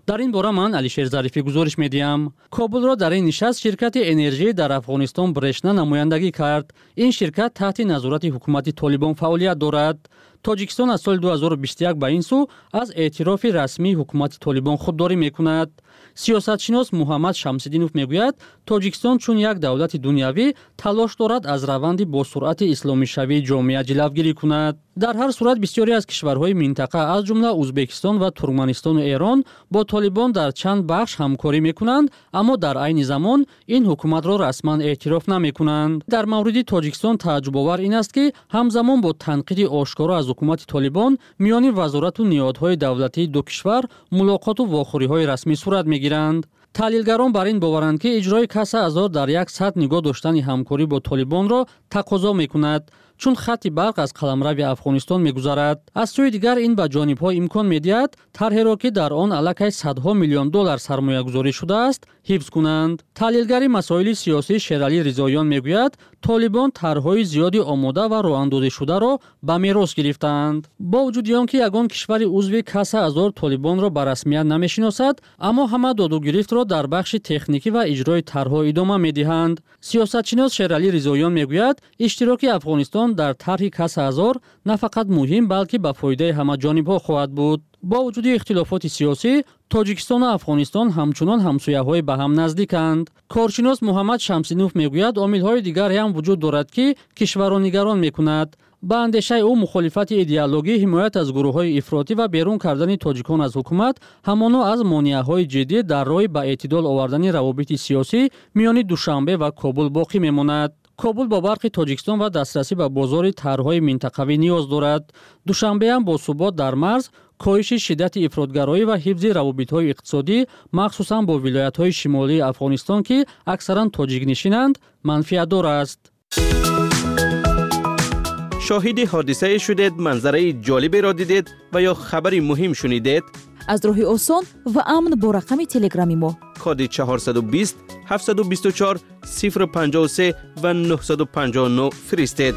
дар ин бора ман алишер зарифӣ гузориш медиҳам. Кобулро дар ин нишаст ширкати энержӣ дар Афғонистон Брешна намояндагӣ кард. Ин ширкат таҳти назорати ҳукумати Толибон фаъолият дорад. Тоҷикистон аз соли 2021 ба ин су аз эътирофи расмии ҳукумати Толибон худдорӣ мекунад. сиёсатшинос Муҳаммад Шамсиддинов мегӯяд, Тоҷикистон чун як давлати дунявӣ талош дорад аз раванди бо суръати исломишавии ҷомеа ҷилавгирӣ кунад. дар ҳар сурат бисёре аз кишварҳои минтақа аз ҷумла Узбекистон ва Туркманистону Эрон бо Толибон дар чанд бахш ҳамкорӣ мекунанд, аммо дар айни замон ин ҳукуматро расман эътироф намекунанд. дар мавриди Тоҷикистон тааҷҷубовар ин аст ки ҳамзамон бо танқиди ошкоро аз ҳукумати Толибон миёни вазорату ниҳодҳои давлатии ду кишвар мулоқоту вохӯриҳои расмӣ сурат мегиранд. таҳлилгарон бар ин боваранд ки иҷрои Каса Азор дар як сатҳ нигоҳ доштани ҳамкорӣ бо Толибонро тақозо мекунад, чун хатти барқ аз қаламрави Афғонистон мегузарад. аз сӯи дигар ин ба ҷонибҳо имкон медиҳад тарҳеро ки дар он аллакай садҳо миллион доллар сармоягузорӣ шудааст ҳифз кунанд. таҳлилгари масоили сиёсӣ Шералӣ Ризоён мегӯяд, Толибон тарҳҳои зиёди омода ва роҳандозишударо ба мерос гирифтаанд. бо вуҷуди он ки ягон кишвари узви Каса Азор Толибонро ба расмият намешиносад, аммо ҳама доду гирифтро дар бахши техникӣ ва иҷрои тарҳҳо идома медиҳанд. сиёсатшинос Шералӣ Ризоён мегӯяд, иштироки Афғонистон дар тарҳи Каса Азор на фақат муҳим, балки ба фоидаи ҳама ҷонибҳо хоҳад буд. бо вуҷуди ихтилофоти сиёсӣ, Тоҷикистону Афғонистон ҳамчунон ҳамсояҳои ба ҳам наздиканд. коршинос Муҳаммад Шамсиддинов мегӯяд, омилҳои дигаре ҳам вуҷуд дорад, ки кишварро нигарон мекунад. ба андешаи ӯ мухолифати идеологӣ, ҳимоят аз гурӯҳҳои ифротӣ ва берун кардани тоҷикон аз ҳукумат ҳамоно аз монеаҳои ҷиддӣ дар роҳи ба эътидол овардани равобити сиёсӣ миёни Душанбе ва Кобул боқӣ мемонад. Кобул бо барқи Тоҷикистон ва дастрасӣ ба бозори тарҳҳои минтақавӣ ниёз дорад. Душанбе ҳам бо субот дар марз, коҳиши шиддати ифротгароӣ ва ҳифзи равобитҳои иқтисодӣ, махсусан бо вилоятҳои шимолии Афғонистон, ки аксаран тоҷикнишинанд, манфиатдор аст. شاهد حادثه شدید، منظره جالبی را دیدید و یا خبری مهم شنیدید؟ از راه آسان و امن با رقم تلگرامی ما کد 420 724 053 و 959 فرستید.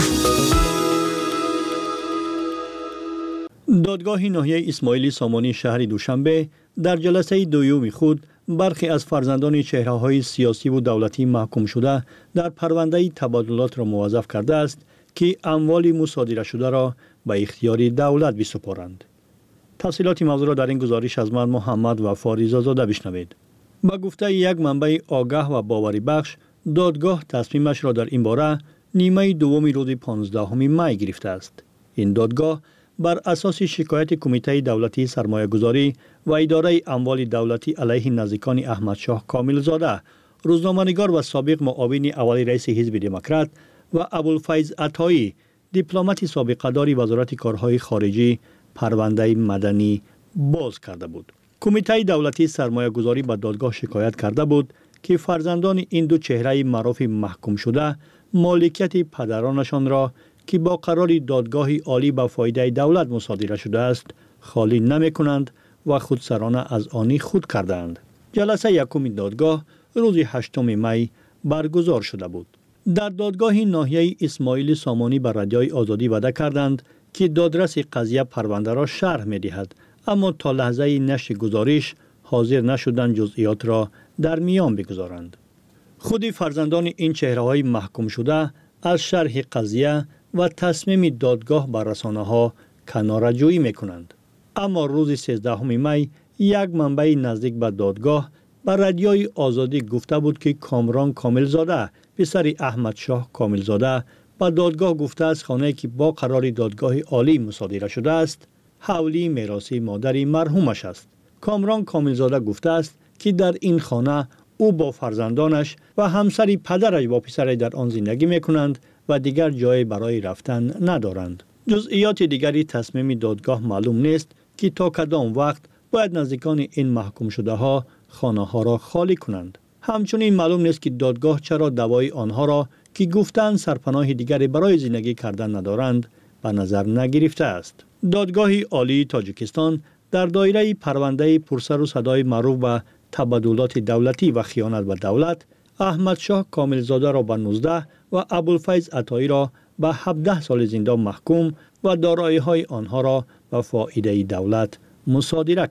دادگاه ناحیه اسماعیلی سامانی شهر دوشنبه در جلسه دوم خود برخی از فرزندان چهره‌های سیاسی و دولتی محکوم شده در پرونده تبادلات را موظف کرده است که اموال مصادره شده را به اختیار دولت بسپارند. تفصیلات موضوع را در این گزارش از من محمد وفا رضازاده بشنوید. با گفته یک منبع آگاه و باوری بخش، دادگاه تصمیمش را در این باره نیمه دوم روز 15 می گرفته است. این دادگاه بر اساس شکایت کمیته دولتی سرمایه‌گذاری و اداره اموال دولتی علیه نزدیکان احمدشاه کاملزاده، روزنامه‌نگار و سابق معاون اول رئیس حزب دموکرات و ابوالفیض عطایی، دیپلمات سابقه‌دار وزارت کارهای خارجی، پرونده مدنی باز کرده بود. کمیته دولتی سرمایه‌گذاری به دادگاه شکایت کرده بود که فرزندان این دو چهره معروف محکوم شده مالکیت پدرانشان را که با قرار دادگاه عالی به فایده دولت مصادره شده است خالی نمی‌کنند و خودسرانه از آن خود کردند. جلسه یکم دادگاه روز 8 می برگزار شده بود. در دادگاه ناحیه اسماعیلی سامانی به رادیوی آزادی وعده کردند که دادرس قضیه پرونده را شرح می‌دهد، اما تا لحظه نشر گزارش حاضر نشدند جزئیات را در میان بگذارند. خود فرزندان این چهره‌های محکوم شده از شرح قضیه و تصمیم دادگاه بر رسانه‌ها کناره‌جویی می‌کنند. اما روز 13 می یک منبع نزدیک به دادگاه به رادیوی آزادی گفته بود که کامران کاملزاده، پسر احمدشاه کاملزاده، به دادگاه گفته است خانه‌ای که با قرار دادگاه عالی مصادره شده است حولی میراثی مادر مرحومش است. کامران کاملزاده گفته است که در این خانه او با فرزندانش و همسر پدرش با پسرش در آن زندگی می‌کنند و دیگر جای برای رفتن ندارند. جزئیات دیگری تصمیم دادگاه معلوم نیست که تا کدام وقت باید نزدیکان این محکوم شده ها خانه ها را خالی کنند. همچنین معلوم نیست که دادگاه چرا دوای آنها را که گفتند سرپناه دیگری برای زندگی کردن ندارند به نظر نگرفته است. دادگاه عالی تاجیکستان در دایره پرونده پرسر و صدای معروف به تبادلات دولتی و خیانت به دولت احمدشاه کاملزاده را به 19 و ابوالفیض عطایی را به 17 سال زندان محکوم و دارایی‌های آنها را به فایده دولت مصادره کرد.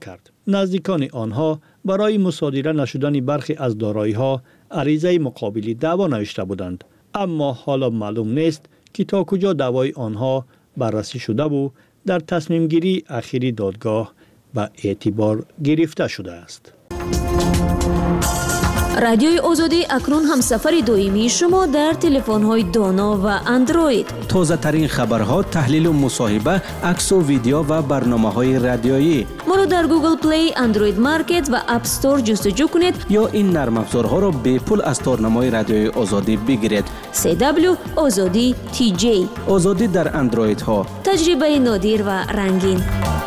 نزدیکان آنها برای مصادره نشدن برخی از دارایی‌ها عریضه مقابلی دعوا نوشته بودند، اما حالا معلوم نیست که تا کجا دعوای آنها بررسی شده و در تصمیم گیری اخیری دادگاه به اعتبار گرفته شده است. رادیوی آزادی اکنون هم سفر دائمی شما در تلفن‌های دانا و اندروید. تازه ترین خبرها، تحلیل و مصاحبه، عکس و ویدیو و برنامه‌های رادیویی. ما رو در گوگل پلی، اندروید مارکت و اپ استور جستجو کنید یا این نرم افزارها را به پول از تارنمای رادیوی آزادی بگیرید. CW آزادی TJ. آزادی در اندروید ها. تجربه نادر و رنگین.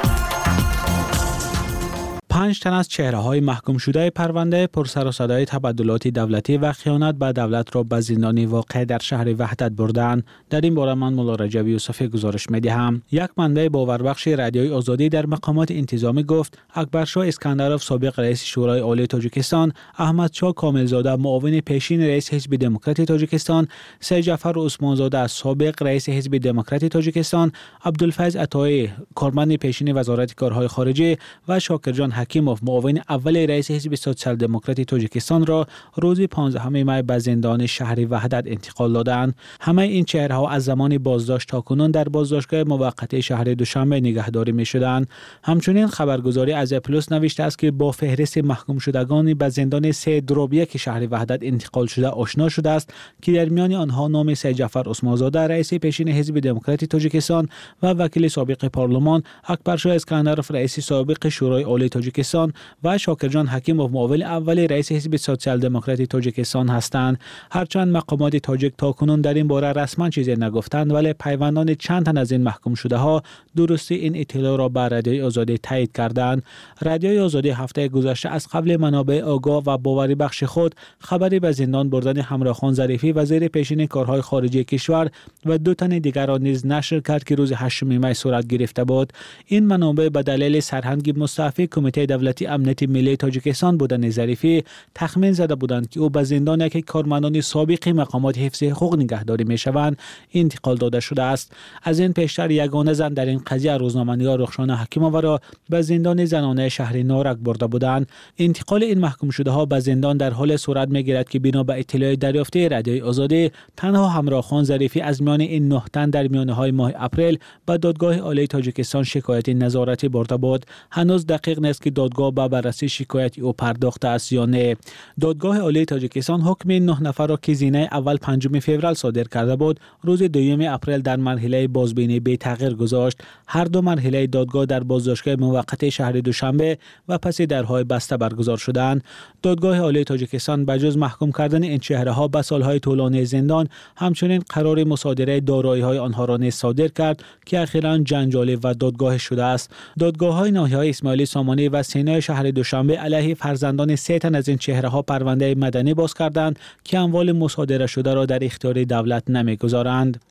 5 تن از چهره‌های محکوم شده پرونده پرسر و صدای تبادلات دولتی و خیانت به دولت را به زندان واقع در شهر وحدت بردند. در این باره من مولا رجب یوسفی گزارش می‌دهم. یک منبع باوربخش رادیوی آزادی در مقامات انتظامی گفت اکبرشاه اسکندروف سابق رئیس شورای عالی تاجیکستان، احمدشاه کاملزاده معاون پیشین رئیس حزب دموکرات تاجیکستان، سید جعفر عثمانزاده سابق رئیس حزب دموکرات تاجیکستان، عبدالفیض عطایی کارمند پیشین وزارت کارهای خارجه و شاکرجان حکیموف معاون اول رئیس حزب سوسیال دموکرات تاجیکستان را روز 15 می به زندان شهر وحدت انتقال دادند. همه این چهره‌ها از زمان بازداشت تا کنون در بازداشتگاه موقت شهر دوشنبه نگهداری می‌شدند. همچنین خبرگزاری از پلوس نوشته است که با فهرست محکوم شدگان به زندان 3-1 شهر وحدت انتقال شده آشنا شده است که در میان آنها نام سید جعفر عثمانزاده رئیس پیشین حزب دموکرات تاجیکستان و وکیل سابق پارلمان، اکبرشاه اسکندروف رئیس سابق شورای عالی تاجیکستان و شاکرجان حکیموف معاون اول رئیس حزب سوسیال دموکرات تاجیکستان هستند. هرچند مقامات تاجیک تاکنون در این باره رسما چیزی نگفتند، ولی پیوندان چند تن از این محکوم شده ها درستی این اطلاع را به رادیوی آزادی تایید کردند. رادیوی آزادی هفته گذشته از قبل منابع آگاه و باوری بخش خود خبری به زندان بردن همراهخان ظریفی وزیر پیشین کارهای خارجه کشور و 2 تن دیگر را نیز نشر کرد که روز 8 می صورت گرفته بود. این منابع به دلیل سرهنگ مستعفی کمیته دولتی امنیت ملی تاجیکستان بودن ظریفی تخمین زده بودند که او به زندان یک کارمندان سابق مقامات حفظ حقوق نگهداری میشوند انتقال داده شده است. از این پیشتر یگانه زن در این قضیه روزنامه‌نگار رخشان حکیموف را به زندان زنانه شهر نارک برده بودند. انتقال این محکوم شده ها به زندان در حال صورت میگیرد که بنا به اطلاع دریافته رادیوی آزادی تنها همراهخان ظریفی از میان این 9 تن در میانه‌های ماه اپریل به دادگاه عالی تاجیکستان شکایت نظارتی برده بود. هنوز دقیق نیست که دادگاه به بررسی شکایت او پرداخته است یا نه. دادگاه عالی تاجیکستان حکم 9 نفر را که زینه اول 5 فوریه صادر کرده بود روز 2 اپریل در مرحله بازبینی به تغییر گذاشت. هر دو مرحله دادگاه در بازداشتگاه موقت شهر دوشنبه و پس درهای بسته برگزار شدند. دادگاه عالی تاجیکستان به جز محکوم کردن این چهره‌ها به سالهای طولانی زندان، همچنین قرار مصادره دارایی‌های آنها را نیز صادر کرد که اخیراً جنجالی و دادگاه شده است. دادگاه‌های ناحیه‌های اسماعیلی سامانی و سینای شهر دوشنبه علیه فرزندان 3 تن از این چهره‌ها پرونده مدنی باز کردند که اموال مصادره شده را در اختیار دولت نمی‌گذارند.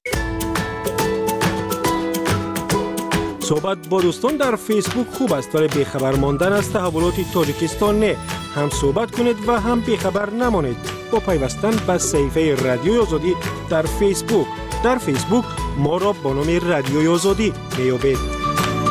صحبت با دوستان در فیسبوک خوب است، ولی بیخبر ماندن از تحولات تاجیکستان نه. هم صحبت کنید و هم بیخبر نمانید با پیوستن به صفحه رادیوی آزادی در فیسبوک. در فیسبوک ما را با نام رادیوی آزادی میابید.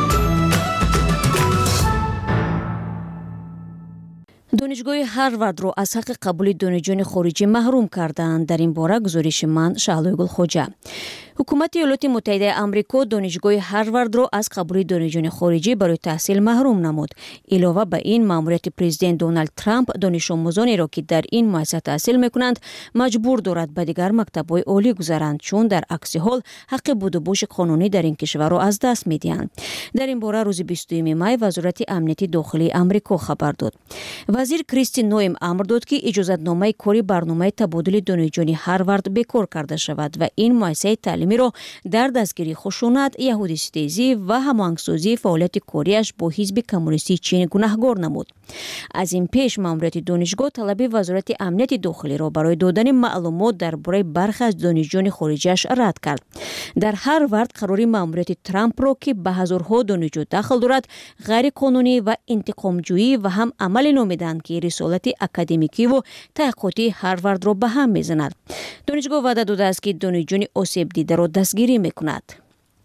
دانشگاه هاروارد را از حق قبول دانشجویان خارجی محروم کردند. در این باره گزارش من شعلوی گل خوجه. حکومت ایالات متحده آمریکا دانشگاه هاروارد را از قبول دانشجویان خارجی برای تحصیل محروم نمود. علاوه بر این ماموریت پرزیدنت دونالد ترامپ دانش آموزانی را که در این مؤسسه تحصیل میکنند مجبور دارد به دیگر مکتب‌های عالی گذارند، چون در عکس حال حق بود و بوش قانونی در این کشور را از دست میدهند. در این باره روز 22 می وزارت امنیت داخلی آمریکا خبر داد. وزیر کریستی نویم امر داد که اجازه‌نامه کاری برنامه تبادل دانشجویان هاروارد بکار کرده شود و این مؤسسه تعلیمی را در دستگیری خشونت، یهودی ستیزی و هماهنگسازی فعالیت کاریش با حزب کمونیستی چین گناهکار نمود. از این پیش ماموریت دانشگاه طلب وزارت امنیت داخلی را برای دادن معلومات درباره برخی از دانشجویان خارجیش رد کرد. در هاروارد قرار ماموریت ترامپ را که به هزارها دانشجو داخل دارد غیر قانونی و انتقامجویی و هم عمل نامیدند که رسالت اکادمیکی و تحقیقاتی هاروارد را به هم میزند. دانشگاه وعده داده است که دانشجویان آسیب دیده را دستگیری میکند.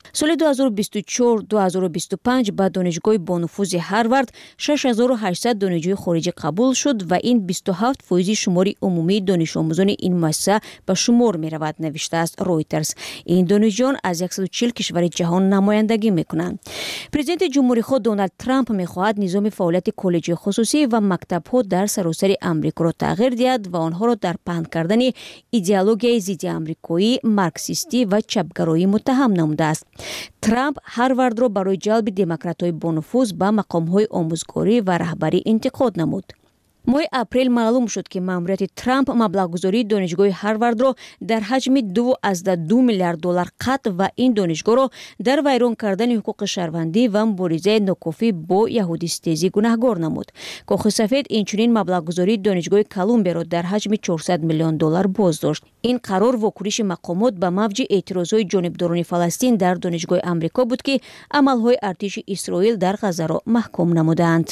соли 2024-2025 ба донишгоҳи бонуфузи Ҳарвард 6800 донишҷӯи хориҷӣ қабул шуд ва ин 27% шумори умумии донишомӯзони ин муассиса ба шумор меравад, навиштааст Reuters. ин донишҷӯён аз 140 кишвари ҷаҳон намояндагӣ мекунанд. Президенти ҷумҳурихоҳ Дональд Трамп мехоҳад низоми фаъолияти коллеҷҳои хусусӣ ва мактабҳо дар саросари Амрикоро тағйир диҳад ва онҳоро дар паҳн кардани идеологияи зидди амрикоӣ, марксистӣ ва чапгароӣ муттаҳам намудааст. Трамп Ҳарвардро барои ҷалби демократҳои бонуфуз ба мақомҳои омӯзгорӣ ва раҳбарӣ интиқод намуд. моҳи апрел маълум шуд ки маъмурияти Трамп маблағгузории донишгоҳи Ҳарвардро дар ҳаҷми $2.2 миллиард қатъ ва ин донишгоҳро дар вайрон кардани ҳуқуқи шаҳрвандӣ ва муборизаи нокофӣ бо яҳудиситезӣ гунаҳгор намуд. Кохи сафед инчунин маблағгузории донишгоҳи Колумбияро дар ҳаҷми $400 миллион боздошт. ин қарор вокуниши мақомот ба мавҷи эътирозҳои ҷонибдорони Фаластин дар донишгоҳи Амрико буд ки амалҳои артиши Исроил дар Ғазаро маҳкум намуданд.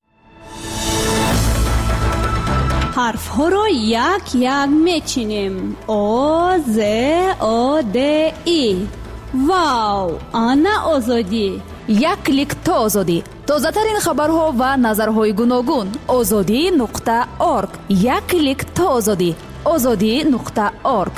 ҳарфҳоро як мечинем. О, З, О, Д, И. Вау, ана озодӣ. як клик то озодӣ. тозатарин хабарҳо ва назарҳои гуногун. озодӣ.орг. як клик то озодӣ. озодӣ.орг.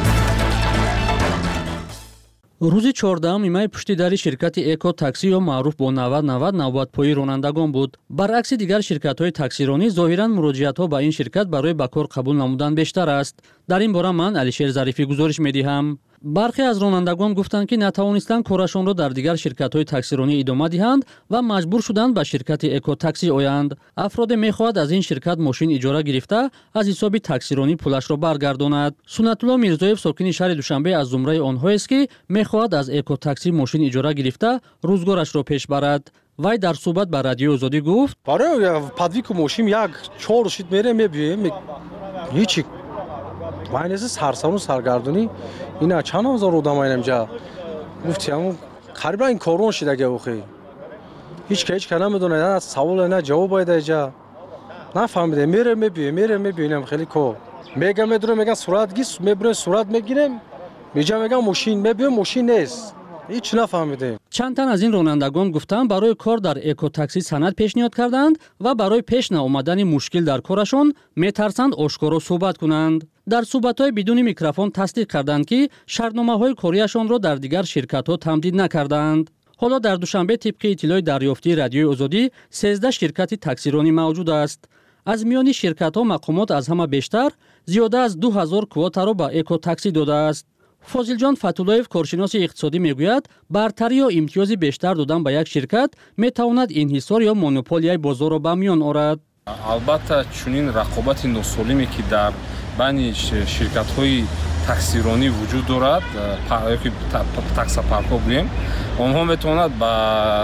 рӯзи 14 имаи пуштидари ширкати Эко такси ё маъруф бо 9090 навбатпои ронандагон буд. баръакси дигар ширкатҳои таксиронӣ зоҳиран муроҷиатҳо ба ин ширкат барои ба кор қабул намудан бештар аст. дар ин бора ман Алишер Зарифӣ гузориш медиҳам. бархе аз ронандагон гуфтанд ки натавонистанд корашонро дар дигар ширкатҳои таксиронӣ идома диҳанд ва маҷбур шуданд ба ширкати Эко такси оянд. афроде мехоҳад аз ин ширкат мошин иҷора гирифта аз ҳисоби таксиронӣ пулашро баргардонад. Сунатулло Мирзоев сокини шаҳри Душанбе аз зумраи онҳоест ки мехоҳад аз Эко такси мошин иҷора гирифта рӯзгорашро пеш барад. вай дар суҳбат ба радиои Озодӣ гуфт: барои подвигу мошин як 4 шит мерем мебием ҳичи майнеси сарсану саргардонӣ ина чанд ҳазор одам айнамҷа гуфтиам қарибан ин корон шидаги охи ҳеч ка намедонад на савол на ҷавоб айдаҷа нафаҳмидем мерем мебием хеле ко мегам медурем меган сурат гис мебурем сурат мегирем меҷа меган мошин мебием мошин нест ҳеч нафаҳмидем. чанд тан аз ин ронандагон гуфтанд барои кор дар Эко такси санад пешниҳод карданд ва барои пеш наомадани мушкил дар корашон метарсанд ошкоро суҳбат кунанд. дар суҳбатҳои бидуни микрофон тасдиқ карданд ки шартномаҳои корияшонро дар дигар ширкатҳо тамдид накарданд. ҳоло дар Душанбе тибқи иттилои дарёфтии радиои Озодӣ 13 ширкати таксиронӣ мавҷуд аст. аз миёни ширкатҳо мақомот аз ҳама бештар зиёда аз 2000 квотаро ба Эко такси додааст. Фозилҷон Фатуллоев коршиноси иқтисодӣ мегӯяд бартарӣ ё имтиёзи бештар додан ба як ширкат метавонад инҳисор ё монополияи бозорро ба миён орад. албатта чунин рақобати носолиме ки дар байни ширкатҳои таксиронӣ вуҷуд дорад ёки таксопаркҳо гӯем онҳо метавонад ба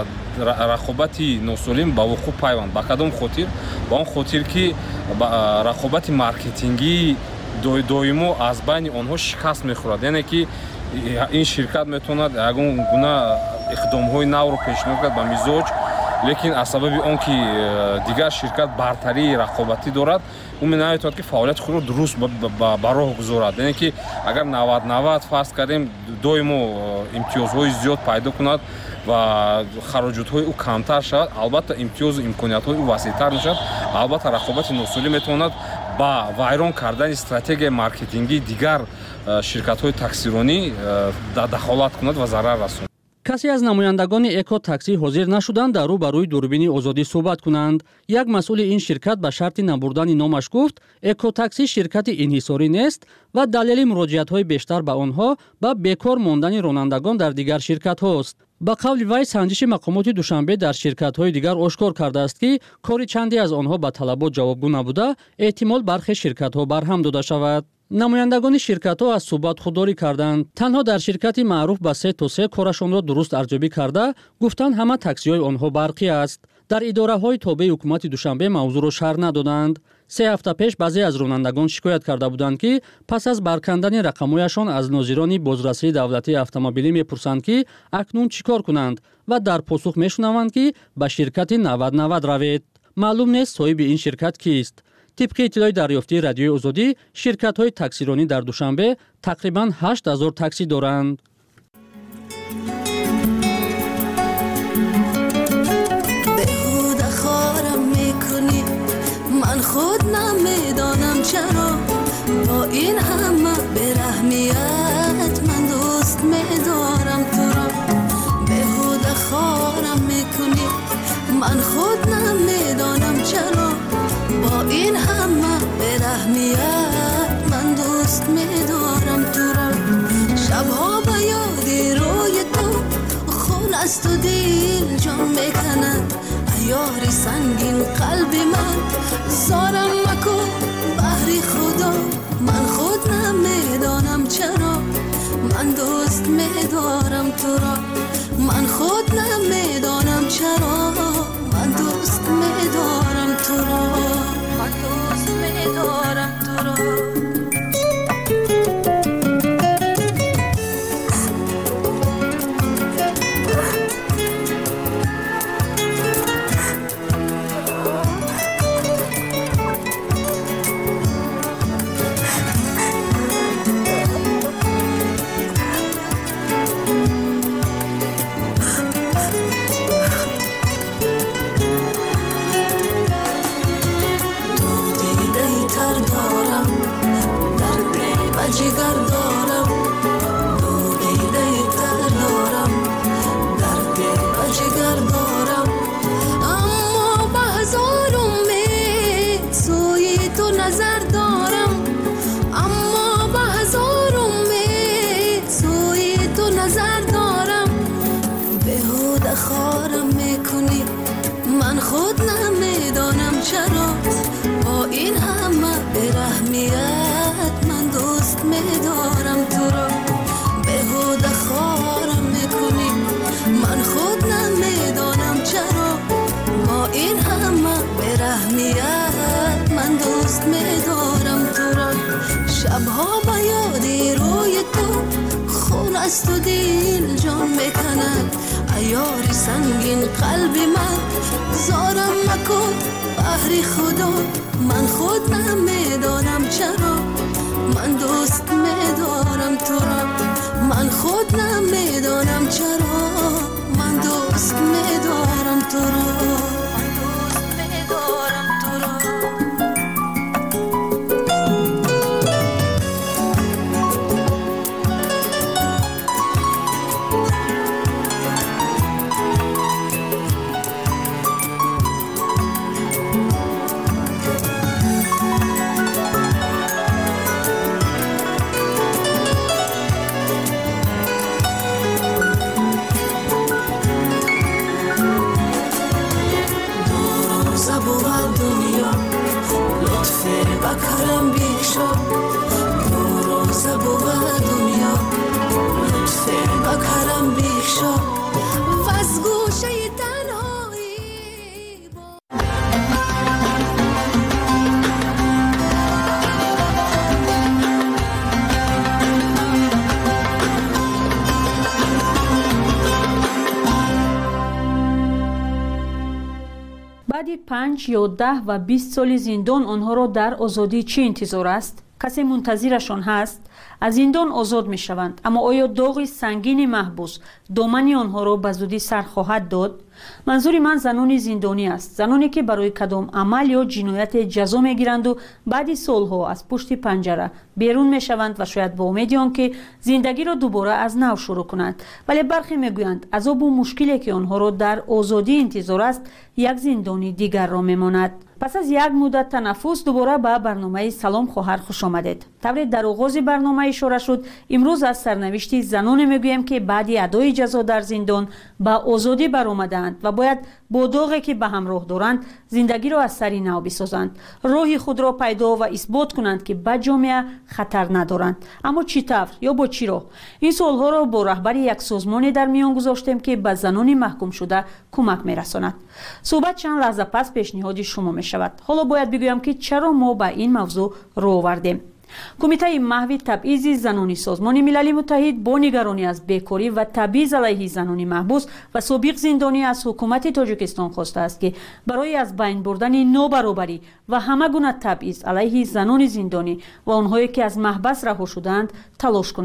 рақобати носолим ба вуқӯъ пайванд. ба кадом хотир? ба он хотир ки рақобати маркетингии доимо аз байни онҳо шикаст мехӯрад. яъне ки ин ширкат метавонад ягон гуна иқдомҳои навро пешниҳод кард ба мизоҷ, лекин аз сабаби он ки дигар ширкат бартарии рақобатӣ дорад ӯ наметавонад ки фаъолияти худро дуруст ба роҳ гузорад. яъне ки агар 90 фарз кардем доимо имтиёзҳои зиёд пайдо кунад ва хароҷотҳои ӯ камтар шавад, албатта имтиёзу имкониятҳои ӯ васеътар мешавад. албатта рақобати носолим метавонад ба вайрон кардани стратегияи маркетингии дигар ширкатҳои таксиронӣ дахолат кунад ва зарар расонад. касе аз намояндагони Эко такси ҳозир нашуданд дар рӯ ба рӯи дурбини Озодӣ суҳбат кунанд. як масъули ин ширкат ба шарти набурдани номаш гуфт Эко такси ширкати инҳисорӣ нест ва далели муроҷиатҳои бештар ба онҳо ба бекор мондани ронандагон дар дигар ширкатҳост. ба қавли вай санҷиши мақомоти Душанбе дар ширкатҳои дигар ошкор кардааст ки кори чанде аз онҳо ба талабот ҷавобгӯ набуда эҳтимол бархе ширкатҳо барҳам дода шавад. намояндагони ширкатҳо аз суҳбат худдорӣ карданд. танҳо дар ширкати маъруф ба 3 корашонро дуруст арзёбӣ карда гуфтанд ҳама таксиҳои онҳо барқӣ аст. дар идораҳои тобеи ҳукумати Душанбе мавзӯъро шарҳ надоданд. 3 ҳафта пеш баъзе аз ронандагон шикоят карда буданд ки пас аз баркандани рақамҳояшон аз нозирони бозрасии давлатии автомобилӣ мепурсанд ки акнун чӣ кор кунанд ва дар посух мешунаванд ки ба ширкати 9090 равед. маълум нест соҳиби ин ширкат кист. тибқи иттилои дарёфтии радиои Озодӣ ширкатҳои таксиронӣ дар Душанбе тақрибан 8000 такси доранд. نمیدانم چرا با این همه برحمیت من دوست میدارم تو را بهوده خارم میکنی من خود نمیدانم چرا با این همه برحمیت من دوست میدارم تو را شبها به یادی روی تو خون است و دل جان میکند یاری سنگین قلبی من زارم مکن بحری خدا من خود نمیدانم چرا من دوست میدارم تو را من خود نمیدانم چرا من دوست میدارم تو را من دوست میدارم تو را جگر دارم دو دیده تر دارم درد به جگر دارم اما به هزار امید سوی تو نظر دارم اما به هزار امید سوی تو نظر دارم بهوده خارم میکنی من خود نمیدانم چرا با این همه برحمیت من دوست میدارم تو را بهوده خارم میکنی من خود نمیدانم چرا با این همه برحمیت من دوست میدارم تو را شبها به یادی روی تو خون است و دل جان میکند یاری سنگین قلبی من زارم مکن بحری خدا من خود نمیدانم چرا من دوست میدارم تو را من خود نمیدانم چرا من دوست میدارم تو را من دوست میدارم تو را بکرم بیشا دو روزه بود دنیا لطفه بکرم بیشا و از گوشه تنهایی بعد 5 یا 10 و 20 سال زندان آنها را در آزادی چه انتظار است؟ کسی منتظرشان هست؟ از زندان آزاد می شوند، اما آیا داغ سنگین محبوس دامن آنها را به زودی سر خواهد داد؟ منظور من زنان زندانی است، زنانی که برای کدام عمل یا جنایت جزا می گیرند و بعد سالها از پشت پنجره بیرون می شوند و شاید با امید آنکه زندگی را دوباره از نو شروع کنند، ولی برخی می گویند عذاب و مشکلی که آنها را در آزادی انتظار است یک زندانی دیگر را می ماند. پس از یک مدت تنفس دوباره به برنامه سلام خواهر خوش آمدید. طوری در آغاز برنامه اشاره شد، امروز از سرنوشت زنان میگویم که بعد ادای جزا در زندان به آزادی برآمدند و باید با داغی که به همراه دارند زندگی را از سر نو بسازند، راه خود را پیدا و اثبات کنند که به جامعه خطر ندارند. اما چطور یا با چی راه؟ این سوالها را با رهبر یک سازمان در میان گذاشتیم که به زنان محکوم شده کمک میرساند. صحبت چند لحظه پس پیشنهاد شما می شود. حالا باید بگویم که چرا ما به این موضوع رو آوردیم. کمیته محو تبعیض زنانی سازمان ملل متحد با نگرانی از بیکاری و تبعیض علیه زنان محبوس و سابق زندانی از حکومت تاجیکستان خواسته است که برای از بین بردن نابرابری و همه گونه تبعیض علیه زنان زندانی و آنهایی که از محبس رها شدند تلاش کند.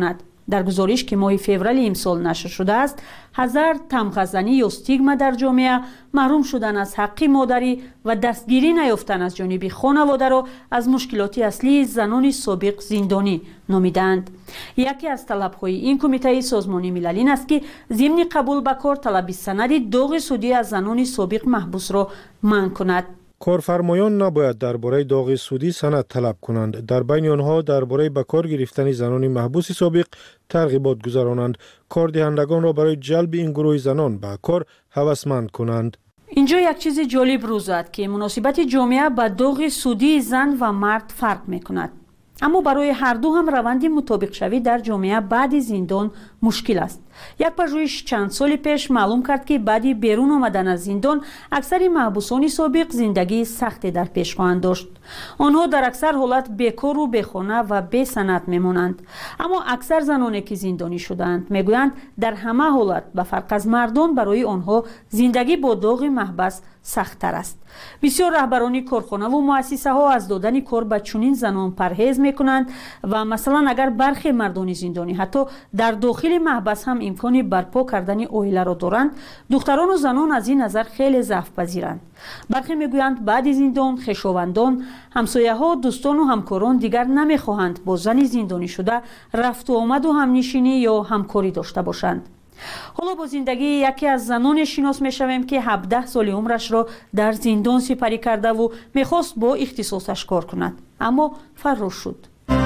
در گزارش که ماه فوریه امسال نشر شده است، هزار تمغزنی یا استیگما در جامعه، محروم شدن از حق مادری و دستگیری نیافتن از جانب خانواده را از مشکلات اصلی زنان سابق زندانی نامیدند. یکی از طلب‌های این کمیته سازمان ملل این است که ضمن قبول به کار طلب سند داغ سودی از زنان سابق محبوس را منع کند. کارفرمایان نباید درباره داغ سودی سند طلب کنند. در بین آنها درباره به کار گرفتن زنان محبوس سابق ترغیبات گذرانند. کاردهندگان را برای جلب این گروه زنان به کار هوسمند کنند. اینجا یک چیز جالب روز داد که مناسبت جامعه با داغ سودی زن و مرد فرق میکند. اما برای هر دو هم روند مطابق شوی در جامعه بعد زندان مشکل است. یک پژوهش چند سال پیش معلوم کرد که بعد بیرون آمدن از زندان اکثر محبوسان سابق زندگی سختی در پیش خواهند داشت. آنها در اکثر حالت بیکار و بیخانه و بی سند میمانند. اما اکثر زنانی که زندانی شدند میگویند در همه حالت به فرق از مردان برای آنها زندگی با داغ محبس سخت تر است. بسیار رهبران کارخانه و مؤسسه ها از دادن کار به چنین زنان پرهیز میکنند و مثلا اگر برخی مردان زندانی حتی در داخل محبس هم امکانی برپا کردن عائله را دارند، دختران و زنان از این نظر خیلی ضعف پذیرند. برخی میگویند بعد زندان خویشاوندان، همسایه ها، دوستان و همکاران دیگر نمیخواهند با زن زندانی شده رفت و آمد و همنشینی یا همکاری داشته باشند. حالا با زندگی یکی از زنان شناس میشویم که 17 سال عمرش را در زندان سپری کرده و میخواست با اختصاصش کار کند، اما فرار شد.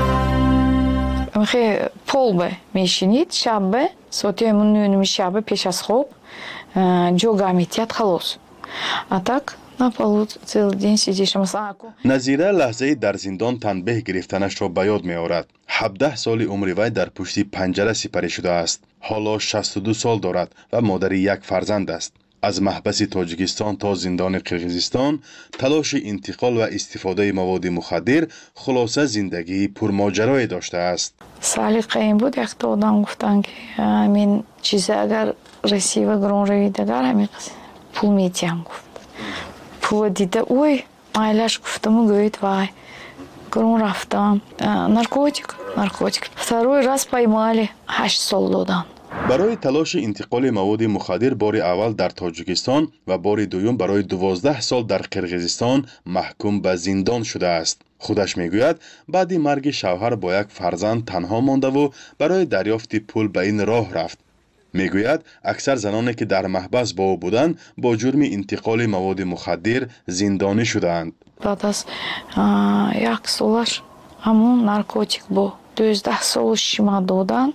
полбе мешинид шаббе соати 9 шаббе пеш аз хоб ҷога метиҳад халос а так на полу цел ден сидишам. назира лаҳзаи дар зиндон танбеҳ гирифтанашро ба ёд меорад. 17 соли умри вай дар пушти панҷара сипарӣ шудааст. ҳоло 62 сол дорад ва модари як фарзанд аст. аз маҳбаси тоҷикистон то зиндони қирғизистон талоши интиқол ва истифодаи маводи мухаддир хулоса зиндагии пурмоҷарое доштааст. салиқаин буд якта одам гуфтанд ки ҳамин чиза агар расива гирон равид агар ҳамин пул метиҳам гуфт. пула дида ой майлаш гуфтаму гӯед вай гирон рафтам наркотик. второй раз поймали 8 сол додан. барои талоши интиқоли маводи мухаддир бори аввал дар тоҷикистон ва бори дуюм барои 12 сол дар қирғизистон маҳкум ба зиндон шудааст. худаш мегӯяд баъди марги шавҳар бо як фарзанд танҳо мондаву барои дарёфти пул ба ин роҳ рафт. мегӯяд аксар заноне ки дар маҳбас бо ӯ буданд бо ҷурми интиқоли маводи мухаддир зиндонӣ шудаанд. баъд аз як солаш ҳамон наркотик бо 12 сол шима додан.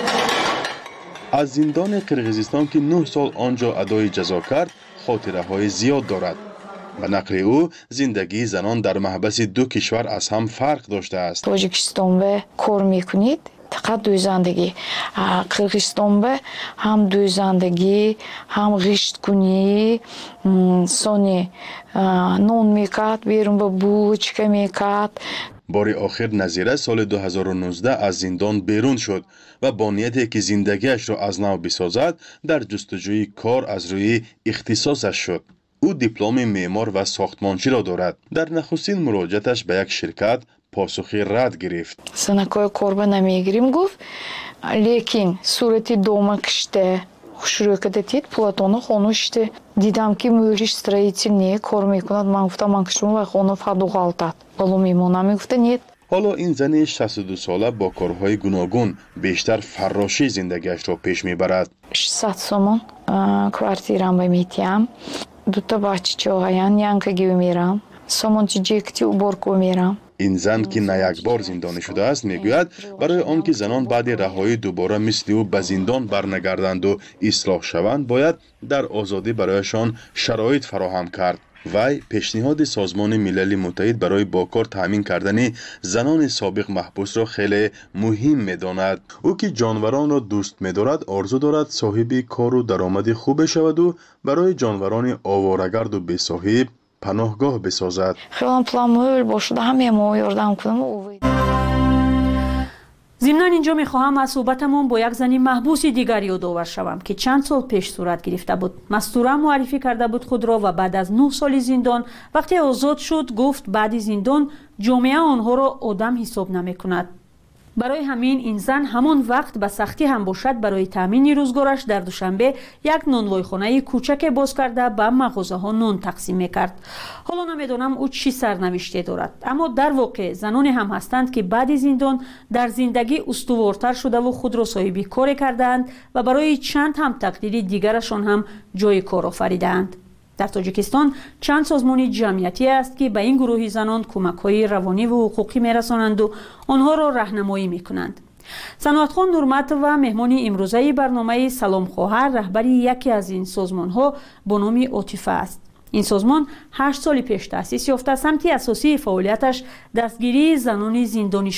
аз зиндони қирғизистон ки 9 сол он ҷо адои ҷазо кард хотираҳои зиёд дорад. ба нақли ӯ зиндагии занон дар маҳбаси ду кишвар аз ҳам фарқ доштааст. тоҷикистонбе кор мекунед фақат дӯзандагӣ, қирғизистонбе ҳам дӯзандагӣ, ҳам ғишткунӣ, сони нон мекард, берун ба булочка мекард. бори охир назира соли 2019 аз зиндон берун шуд ва бо нияте ки зиндагиашро аз нав бисозад дар ҷустуҷӯи кор аз рӯи ихтисосаш шуд. ӯ дипломи меъмор ва сохтмончиро дорад. дар нахустин муроҷиаташ ба як ширкат посухи рад гирифт. санакои корба намегирим гуфт, лекин сурати дома киште хушрӯкада дид платона хонуште дидам ки мӯриш строитель кор мекунад. ман гуфтам ман кишум ва хона фаду ғалтад боло мемонам. мегуфта нет. ҳоло ин зани 62 сола бо корҳои гуногун бештар фаррошӣ зиндагиашро пеш мебарад. 600 сомон квартирамба метиҳам. дута бачаҳоян янкаги умерам. сомончи ҷекти уборку умерам. ин зан ки на якбор зиндонӣ шудааст мегӯяд барои он ки занон баъди раҳоӣ дубора мисли ӯ ба зиндон барнагарданду ислоҳ шаванд бояд дар озодӣ барояшон шароит фароҳам кард. вай пешниҳоди созмони милали муттаҳид барои бо кор таъмин кардани занони собиқ маҳбусро хеле муҳим медонад. ӯ ки ҷонваронро дӯст медорад орзу дорад соҳиби кору даромади хубе шаваду барои ҷонварони оворагарду бесоҳиб паноҳгоҳ бисозад. хелам пламӯл бошуда ҳамеамо ёрдам кунам. ضمناً اینجا میخواهم از صحبتمون با یک زنی محبوس دیگر یادآور شوم که چند سال پیش صورت گرفته بود. مستوره معرفی کرده بود خود را و بعد از 9 سال زندان وقتی آزاد شد گفت بعد زندان جامعه آنها را آدم حساب نمی کند. برای همین این زن همان وقت به سختی هم باشد برای تامین روزگارش در دوشنبه یک نانوایخانه کوچک باز کرده به مغازه ها نان تقسیم میکرد. حالا نمیدونم او چی سرنوشته دارد، اما در واقع زنانی هم هستند که بعد زندان در زندگی استوارتر شده و خود را صاحب کار کردند و برای چند هم تقدیر دیگرشان هم جای کار آفریدند. در تاجیکستان چند سازمان جمعیتی است که به این گروه زنان کمک‌های روانی و حقوقی می‌رسانند و آنها را راهنمایی می‌کنند. صنعتخان نورمت و مهمان امروزه برنامه سلام خواهر رهبری یکی از این سازمان‌ها با نام عاطفه است. این سازمان 8 سال پیش تأسیس یافته، سمت اساسی فعالیتش دستگیری زنان زندانی